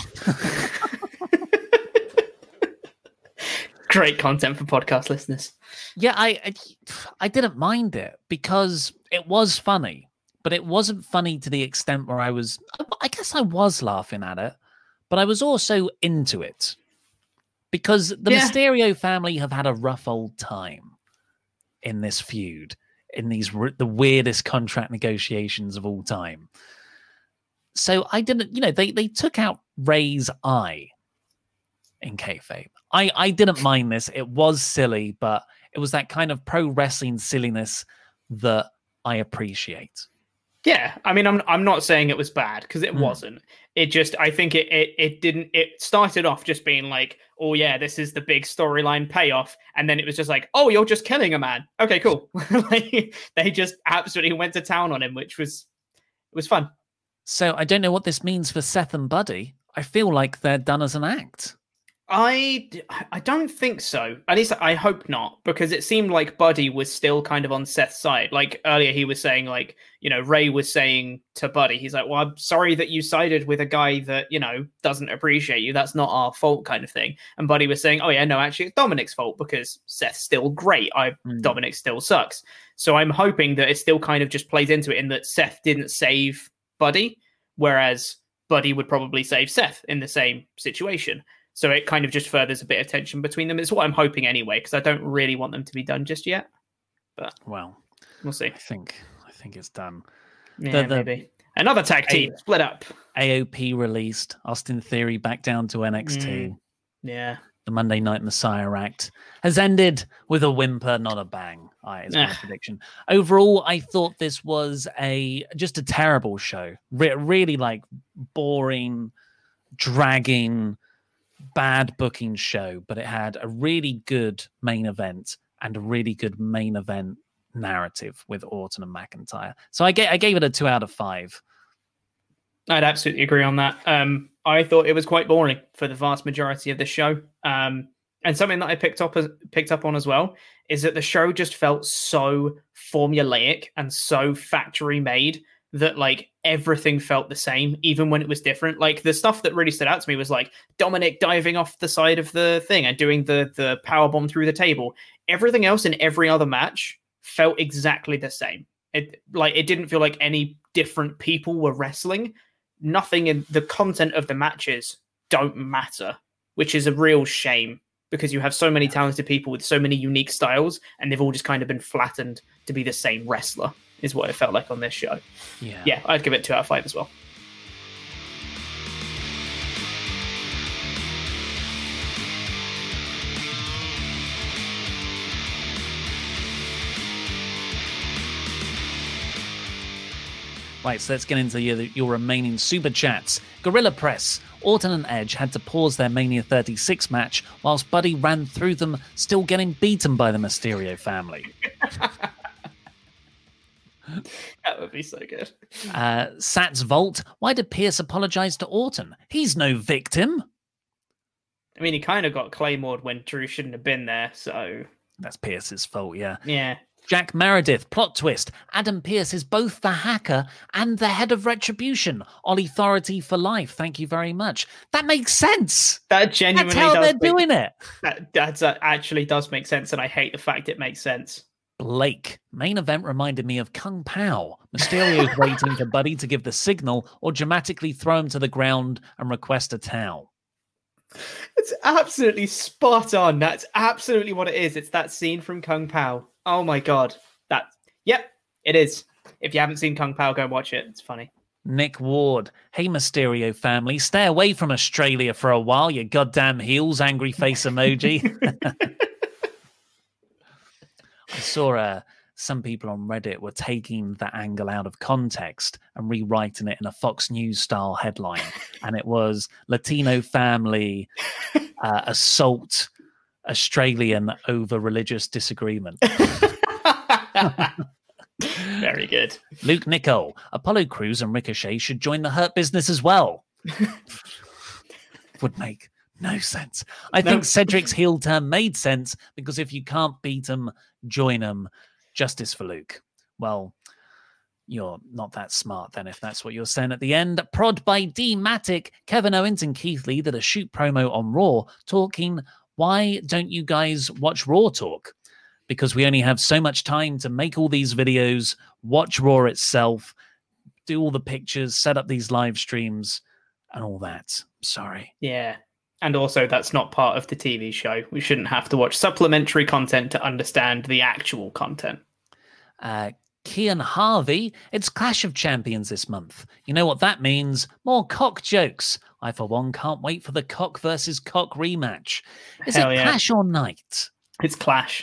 Great content for podcast listeners. Yeah, I didn't mind it because it was funny, but it wasn't funny to the extent where I guess I was laughing at it, but I was also into it because the Mysterio family have had a rough old time in this feud, in the weirdest contract negotiations of all time. So I didn't, they took out Ray's eye in kayfabe. I didn't mind this. It was silly, but it was that kind of pro wrestling silliness that I appreciate. Yeah, I mean, I'm not saying it was bad because it wasn't. It just, I think it started off just being like, oh yeah, this is the big storyline payoff, and then it was just like, oh, you're just killing a man. Okay, cool. Like, they just absolutely went to town on him, which was fun. So I don't know what this means for Seth and Buddy. I feel like they're done as an act. I don't think so. At least I hope not, because it seemed like Buddy was still kind of on Seth's side. Like earlier he was saying, like, Ray was saying to Buddy, he's like, well, I'm sorry that you sided with a guy that, doesn't appreciate you. That's not our fault kind of thing. And Buddy was saying, oh yeah, no, actually it's Dominic's fault because Seth's still great. Dominic still sucks. So I'm hoping that it still kind of just plays into it in that Seth didn't save Buddy, whereas Buddy would probably save Seth in the same situation. So it kind of just furthers a bit of tension between them. It's what I'm hoping anyway, because I don't really want them to be done just yet. But well, we'll see. I think it's done. Yeah, maybe another tag team split up. AOP released. Austin Theory back down to NXT. Yeah. The Monday Night Messiah act has ended with a whimper, not a bang. Is my prediction. Overall, I thought this was just a terrible show. Really like boring, dragging, bad booking show, but it had a really good main event and a really good main event narrative with Orton and McIntyre. So I gave it a 2 out of 5. I'd absolutely agree on that. I thought it was quite boring for the vast majority of the show. And something that I picked up on as well is that the show just felt so formulaic and so factory made that like everything felt the same, even when it was different. Like the stuff that really stood out to me was like Dominic diving off the side of the thing and doing the powerbomb through the table. Everything else in every other match felt exactly the same. It didn't feel like any different people were wrestling. Nothing in the content of the matches don't matter, which is a real shame because you have so many talented people with so many unique styles and they've all just kind of been flattened to be the same wrestler. Is what it felt like on this show. Yeah, I'd give it 2 out of 5 as well. Right, so let's get into your remaining super chats. Gorilla Press. Orton and Edge had to pause their Mania 36 match whilst Buddy ran through them, still getting beaten by the Mysterio family. That would be so good. Sats Vault. Why did Pierce apologize to Orton? He's no victim. I mean, he kind of got claymored when Drew shouldn't have been there, so... That's Pierce's fault, yeah. Yeah. Jack Meredith. Plot twist. Adam Pearce is both the hacker and the head of Retribution. Ollie Authority for life. Thank you very much. That makes sense. That genuinely That's how they're doing it. That actually does make sense, and I hate the fact it makes sense. Blake. Main event reminded me of Kung Pao. Mysterio's waiting for Buddy to give the signal or dramatically throw him to the ground and request a towel. It's absolutely spot on. That's absolutely what it is. It's that scene from Kung Pao. Oh my God. Yep, it is. If you haven't seen Kung Pao, go watch it. It's funny. Nick Ward. Hey, Mysterio family. Stay away from Australia for a while, you goddamn heels. Angry face emoji. I saw some people on Reddit were taking that angle out of context and rewriting it in a Fox News style headline. And it was Latino family assault Australian over religious disagreement. Very good. Luke Nicole. Apollo Crews and Ricochet should join the Hurt Business as well. Would make no sense. I think Cedric's heel turn made sense because if you can't beat him, join him. Justice for Luke. Well, you're not that smart then, if that's what you're saying at the end. Prod by D-Matic, Kevin Owens and Keith Lee did a shoot promo on Raw talking, why don't you guys watch Raw talk? Because we only have so much time to make all these videos, watch Raw itself, do all the pictures, set up these live streams, and all that. Sorry. Yeah. And also, that's not part of the TV show. We shouldn't have to watch supplementary content to understand the actual content. Kian Harvey, it's Clash of Champions this month. You know what that means? More cock jokes. I, for one, can't wait for the cock versus cock rematch. Is it Clash or Night? It's Clash.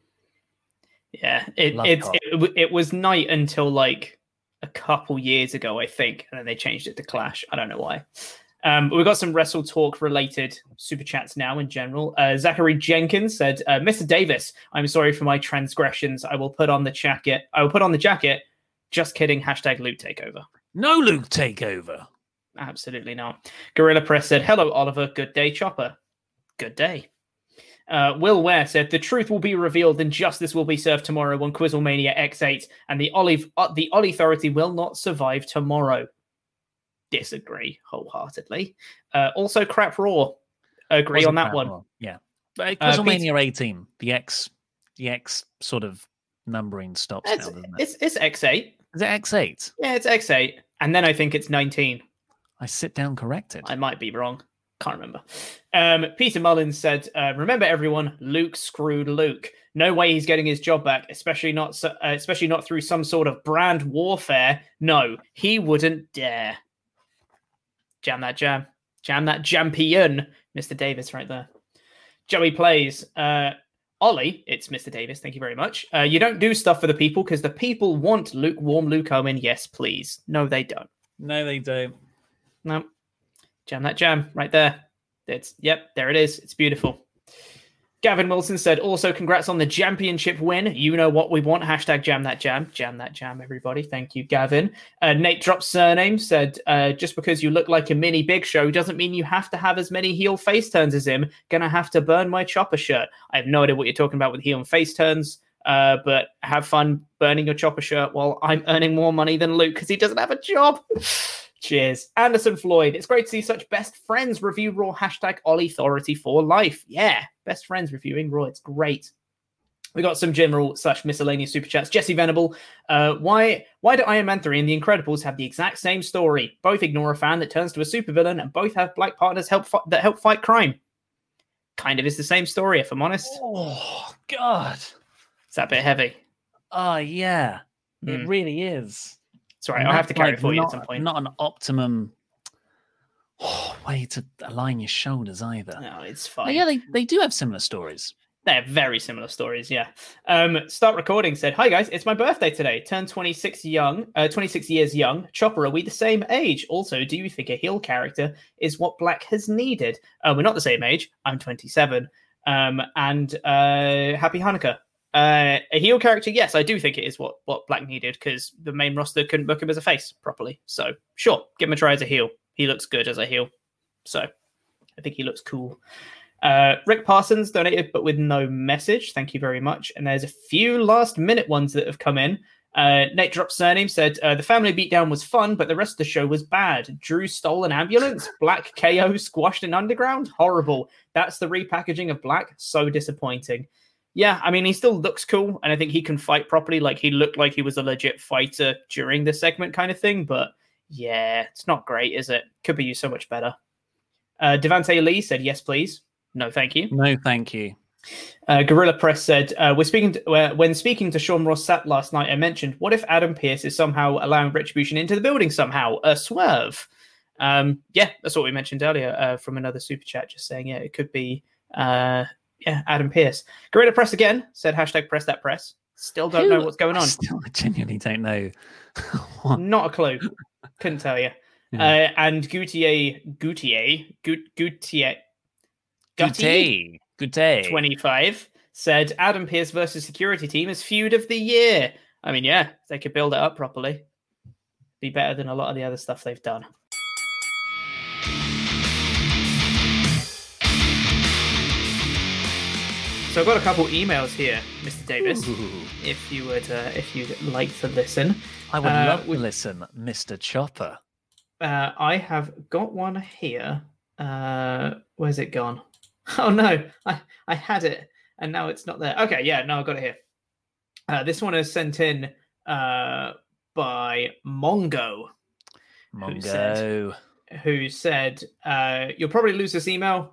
Yeah, it was Night until like a couple years ago, I think, and then they changed it to Clash. I don't know why. We've got some Wrestle Talk related super chats now in general. Zachary Jenkins said, Mr. Davis, I'm sorry for my transgressions. I will put on the jacket. Just kidding. Hashtag Luke Takeover. No Luke Takeover. Absolutely not. Gorilla Press said, hello, Oliver. Good day, Chopper. Good day. Will Ware said, the truth will be revealed and justice will be served tomorrow on Quizzlemania X8 and the Ollie Authority will not survive tomorrow. Disagree wholeheartedly. Also, Crap Raw. Agree on that one. Raw. Yeah. Quizzlemania 18. The X sort of numbering stops now, doesn't it? It's X8. Is it X8? Yeah, it's X8. And then I think it's 19. I sit down corrected. I might be wrong. Can't remember. Peter Mullins said, remember everyone, Luke screwed Luke. No way he's getting his job back, especially not through some sort of brand warfare. No, he wouldn't dare. Jam that jam. Jam that champion. Mr. Davis right there. Joey Plays. Ollie, it's Mr. Davis. Thank you very much. You don't do stuff for the people because the people want lukewarm Luke Owen. Yes, please. No, they don't. No, they don't. No. Jam that jam right there. There it is. It's beautiful. Gavin Wilson said, also congrats on the championship win. You know what we want. Hashtag jam that jam. Jam that jam, everybody. Thank you, Gavin. Nate Drops Surname said, just because you look like a mini Big Show doesn't mean you have to have as many heel face turns as him. Gonna have to burn my Chopper shirt. I have no idea what you're talking about with heel and face turns, but have fun burning your Chopper shirt while I'm earning more money than Luke because he doesn't have a job. Cheers. Anderson Floyd. It's great to see such best friends review Raw. Hashtag Ollie Authority for life. Yeah, best friends reviewing Raw. It's great. We got some general / miscellaneous super chats. Jesse Venable. Why do Iron Man 3 and The Incredibles have the exact same story? Both ignore a fan that turns to a supervillain and both have black partners that help fight crime. Kind of is the same story, if I'm honest. Oh, God. Is that a bit heavy? Oh, yeah. It really is. Sorry, I'll have to carry it for you at some point. Not an optimum way to align your shoulders either. No, it's fine. But yeah, they do have similar stories. They have very similar stories, yeah. Start Recording said, hi guys, it's my birthday today. Turned 26 years young. Chopper, are we the same age? Also, do you think a heel character is what Black has needed? We're not the same age. I'm 27. And happy Hanukkah. A heel character, yes, I do think it is what Black needed because the main roster couldn't book him as a face properly. So, sure, give him a try as a heel. He looks good as a heel. So, I think he looks cool. Rick Parsons donated, but with no message. Thank you very much. And there's a few last-minute ones that have come in. Nate Drops Surname said, the family beatdown was fun, but the rest of the show was bad. Drew stole an ambulance. Black KO squashed an underground. Horrible. That's the repackaging of Black. So disappointing. Yeah, I mean, he still looks cool, and I think he can fight properly. Like, he looked like he was a legit fighter during the segment kind of thing, but yeah, it's not great, is it? Could be used so much better. Devante Lee said, yes, please. No, thank you. No, thank you. Gorilla Press said, when speaking to Sean Ross Sapp last night, I mentioned, what if Adam Pearce is somehow allowing Retribution into the building somehow? A swerve. Yeah, that's what we mentioned earlier from another super chat, just saying, yeah, it could be... yeah, Adam Pearce. Gorilla Press again said hashtag press that press. Still don't know what's going on. I genuinely don't know. Not a clue. Couldn't tell you. Yeah. And Gutier 25 said Adam Pearce versus security team is feud of the year. I mean, yeah, they could build it up properly. Be better than a lot of the other stuff they've done. So I've got a couple emails here, Mr. Davis. If you'd like to listen, I would love to listen, Mr. Chopper. I have got one here. Where's it gone? Oh no, I had it and now it's not there. Okay, yeah, no, I got it here. This one is sent in by Mongo. Who said you'll probably lose this email.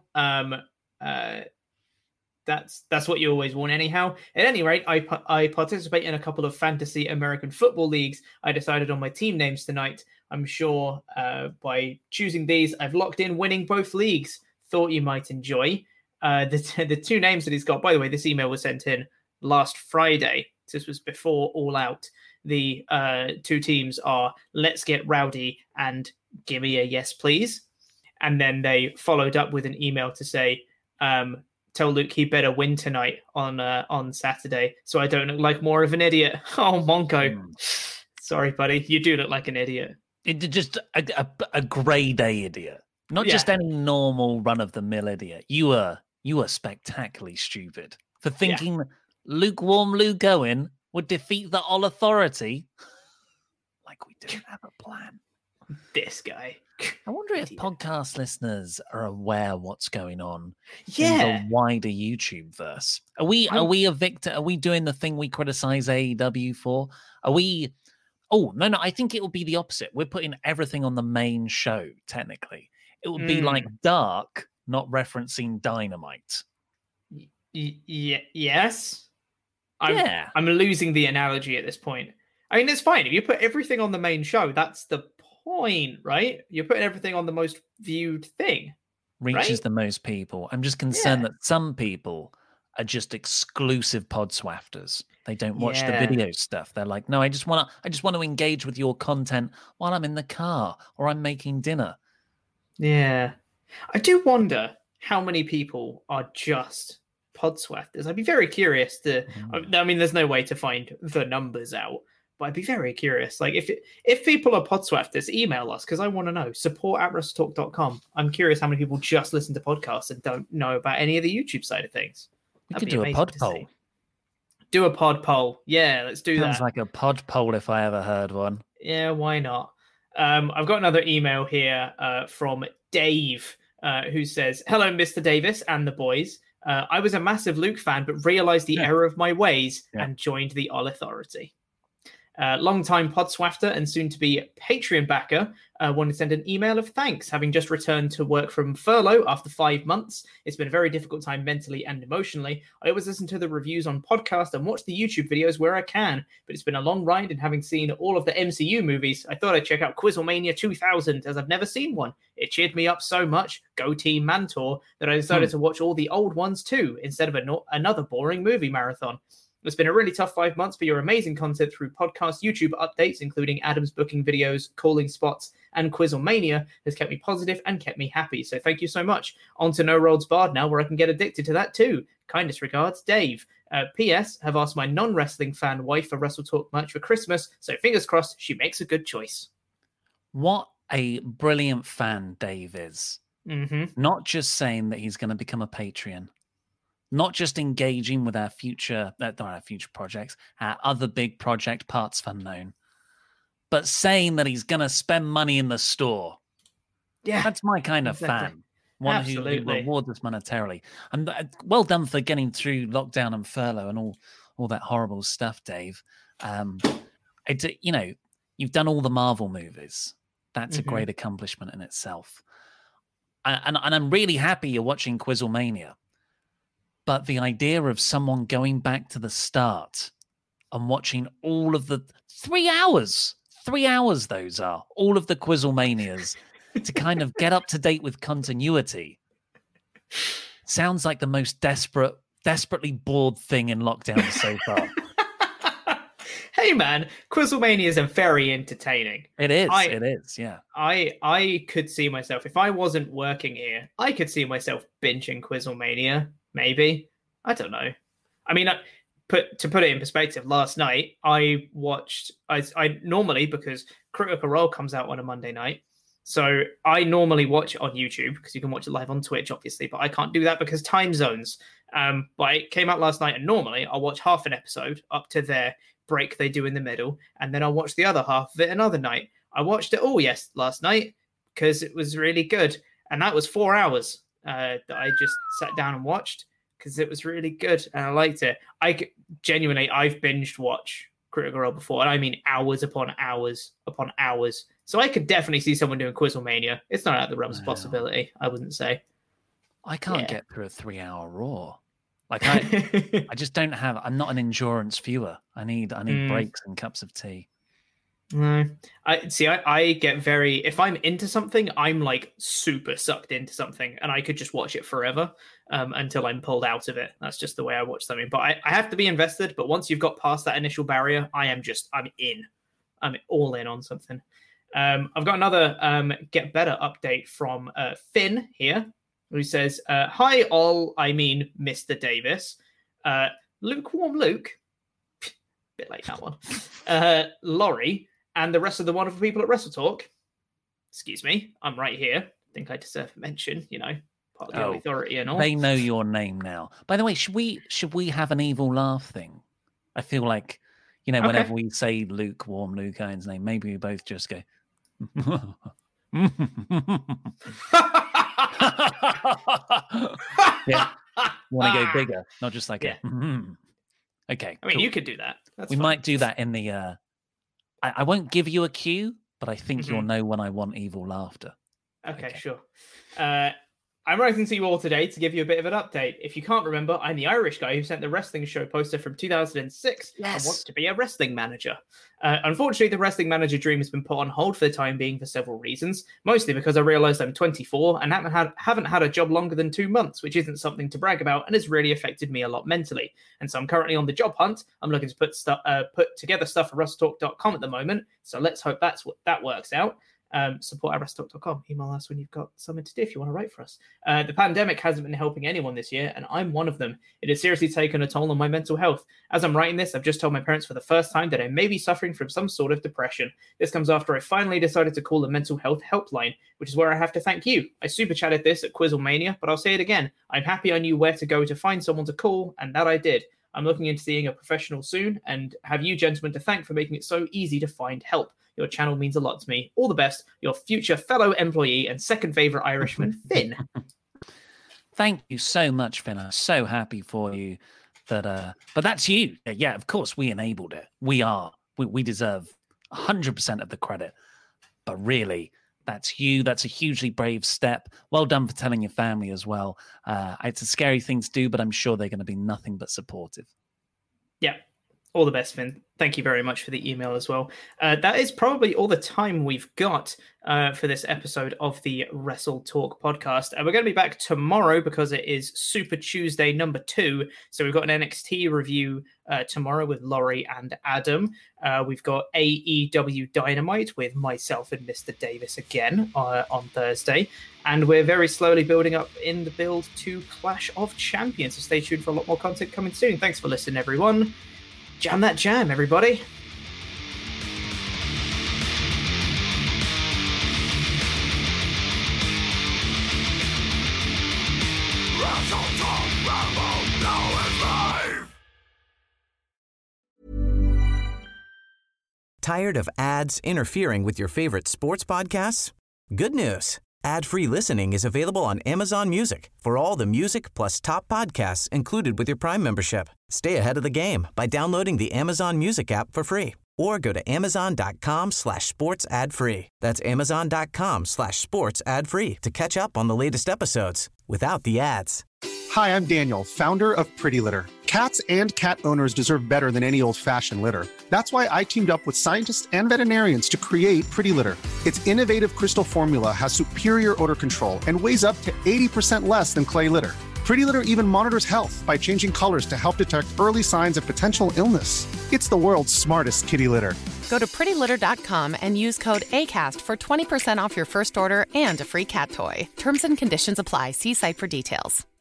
That's what you always want anyhow. At any rate, I participate in a couple of fantasy American football leagues. I decided on my team names tonight. I'm sure by choosing these, I've locked in winning both leagues. Thought you might enjoy. The two names that he's got, by the way, this email was sent in last Friday. This was before All Out. The two teams are Let's Get Rowdy and Gimme a Yes Please. And then they followed up with an email to say, tell Luke he better win tonight on Saturday so I don't look like more of an idiot. Oh, Monko. Sorry, buddy. You do look like an idiot. Just a grey day idiot. Not just any normal run-of-the-mill idiot. You were spectacularly stupid for thinking lukewarm Luke Owen would defeat the All Authority like we didn't have a plan. This guy. I wonder if podcast listeners are aware what's going on in the wider YouTube verse. Are we a victor? Are we doing the thing we criticize AEW for? Are we? Oh, no, I think it will be the opposite. We're putting everything on the main show, technically. It would be like Dark, not referencing Dynamite. Yes. I'm losing the analogy at this point. I mean, it's fine. If you put everything on the main show, that's the point, right? You're putting everything on the most viewed thing. Reaches the most people. I'm just concerned that some people are just exclusive Podswafters. They don't watch the video stuff. They're like, no, I just want to engage with your content while I'm in the car or I'm making dinner. Yeah. I do wonder how many people are just Podswafters. I'd be very curious to I mean, there's no way to find the numbers out, but I'd be very curious. Like if people are Podswafters, email us because I want to know. support@wrestletalk.com. I'm curious how many people just listen to podcasts and don't know about any of the YouTube side of things. We could do a pod poll. Do a pod poll. Yeah, let's do that. Sounds like a pod poll if I ever heard one. Yeah, why not? I've got another email here from Dave who says, hello, Mr. Davis and the boys. I was a massive Luke fan, but realized the error of my ways and joined the All Authority. Long-time Podswafter and soon-to-be Patreon backer wanted to send an email of thanks, having just returned to work from furlough after 5 months. It's been a very difficult time mentally and emotionally. I always listen to the reviews on podcast and watch the YouTube videos where I can, but it's been a long ride, and having seen all of the MCU movies, I thought I'd check out Quizzlemania 2000, as I've never seen one. It cheered me up so much, go Team Mantor, that I decided to watch all the old ones too, instead of another boring movie marathon. It's been a really tough 5 months, but your amazing content through podcast, YouTube updates, including Adam's booking videos, calling spots, and Quizzlemania has kept me positive and kept me happy. So thank you so much. On to No Roads Barred now, where I can get addicted to that too. Kindest regards, Dave. P.S. Have asked my non-wrestling fan wife for Wrestle Talk merch for Christmas, so fingers crossed she makes a good choice. What a brilliant fan Dave is. Mm-hmm. Not just saying that he's going to become a Patreon. Not just engaging with our future projects, our other big project, Parts Unknown, but saying that he's going to spend money in the store. Yeah, that's my kind of fan. One who rewards us monetarily. And well done for getting through lockdown and furlough and all that horrible stuff, Dave. You've done all the Marvel movies. That's a great accomplishment in itself. And I'm really happy you're watching Quizzlemania. But the idea of someone going back to the start and watching all of the 3 hours those are, all of the Quizzlemanias to kind of get up to date with continuity sounds like the most desperately bored thing in lockdown so far. Hey man, Quizzlemania is very entertaining. It is, yeah. I could see myself, if I wasn't working here, I could see myself binging Quizzlemania. Maybe. I don't know. I mean, to put it in perspective, last night I watched, I normally, because Critical Role comes out on a Monday night, So I normally watch it on YouTube because you can watch it live on Twitch, obviously, but I can't do that because time zones. But it came out last night, and normally I'll watch half an episode up to their break they do in the middle, and then I'll watch the other half of it another night. I watched it all last night because it was really good, and that was 4 hours that I just sat down and watched because it was really good and I liked it. I've binged watch Critical Role before, and I mean hours upon hours upon hours. So I could definitely see someone doing Quizlemania. It's not out of the realms of possibility, I wouldn't say. I can't get through a 3-hour Raw. Like I just don't have. I'm not an endurance viewer. I need breaks and cups of tea. No, I get very. If I'm into something, I'm like super sucked into something, and I could just watch it forever until I'm pulled out of it. That's just the way I watch something. But I have to be invested. But once you've got past that initial barrier, I'm in. I'm all in on something. I've got another Get Better update from Finn here, who says, hi all, I mean Mr. Davis. Lukewarm Luke, bit like that one. Laurie, and the rest of the wonderful people at WrestleTalk. Excuse me, I'm right here. I think I deserve a mention, part of the authority and all. They know your name now. By the way, should we have an evil laugh thing? I feel like, whenever we say Lukewarm Luke Iron's name, maybe we both just go... Yeah, want to go bigger, not just like Okay, I mean, you could do that. We might do that in the. I won't give you a cue, but I think you'll know when I want evil laughter. Okay. Sure. I'm writing to you all today to give you a bit of an update. If you can't remember, I'm the Irish guy who sent the wrestling show poster from 2006 and wants to be a wrestling manager. Unfortunately, the wrestling manager dream has been put on hold for the time being for several reasons, mostly because I realized I'm 24 and haven't had a job longer than 2 months, which isn't something to brag about and has really affected me a lot mentally. And so I'm currently on the job hunt. I'm looking to put together stuff for WrestleTalk.com at the moment, so let's hope that works out. Support at WrestleTalk.com. Email us when you've got something to do if you want to write for us. The pandemic hasn't been helping anyone this year, and I'm one of them. It has seriously taken a toll on my mental health. As I'm writing this, I've just told my parents for the first time that I may be suffering from some sort of depression. This comes after I finally decided to call the mental health helpline, which is where I have to thank you. I super chatted this at Quizlemania, but I'll say it again. I'm happy I knew where to go to find someone to call, and that I did. I'm looking into seeing a professional soon, and have you gentlemen to thank for making it so easy to find help. Your channel means a lot to me. All the best, your future fellow employee and second favorite Irishman, Finn. Thank you so much, Finn. I'm so happy for you. But that's you. Yeah, of course, we enabled it. We deserve 100% of the credit. But really, that's you. That's a hugely brave step. Well done for telling your family as well. It's a scary thing to do, but I'm sure they're going to be nothing but supportive. Yeah. All the best, Finn. Thank you very much for the email as well. That is probably all the time we've got for this episode of the WrestleTalk podcast. We're going to be back tomorrow because it is Super Tuesday number 2. So we've got an NXT review tomorrow with Laurie and Adam. We've got AEW Dynamite with myself and Mr. Davis again on Thursday. And we're very slowly building up in the build to Clash of Champions. So stay tuned for a lot more content coming soon. Thanks for listening, everyone. Jam that jam, everybody. Tired of ads interfering with your favorite sports podcasts? Good news. Ad-free listening is available on Amazon Music for all the music plus top podcasts included with your Prime membership. Stay ahead of the game by downloading the Amazon Music app for free or go to amazon.com/sports ad free. That's amazon.com/sports ad free to catch up on the latest episodes without the ads. Hi, I'm Daniel, founder of Pretty Litter. Cats and cat owners deserve better than any old-fashioned litter. That's why I teamed up with scientists and veterinarians to create Pretty Litter. Its innovative crystal formula has superior odor control and weighs up to 80% less than clay litter. Pretty Litter even monitors health by changing colors to help detect early signs of potential illness. It's the world's smartest kitty litter. Go to prettylitter.com and use code ACAST for 20% off your first order and a free cat toy. Terms and conditions apply. See site for details.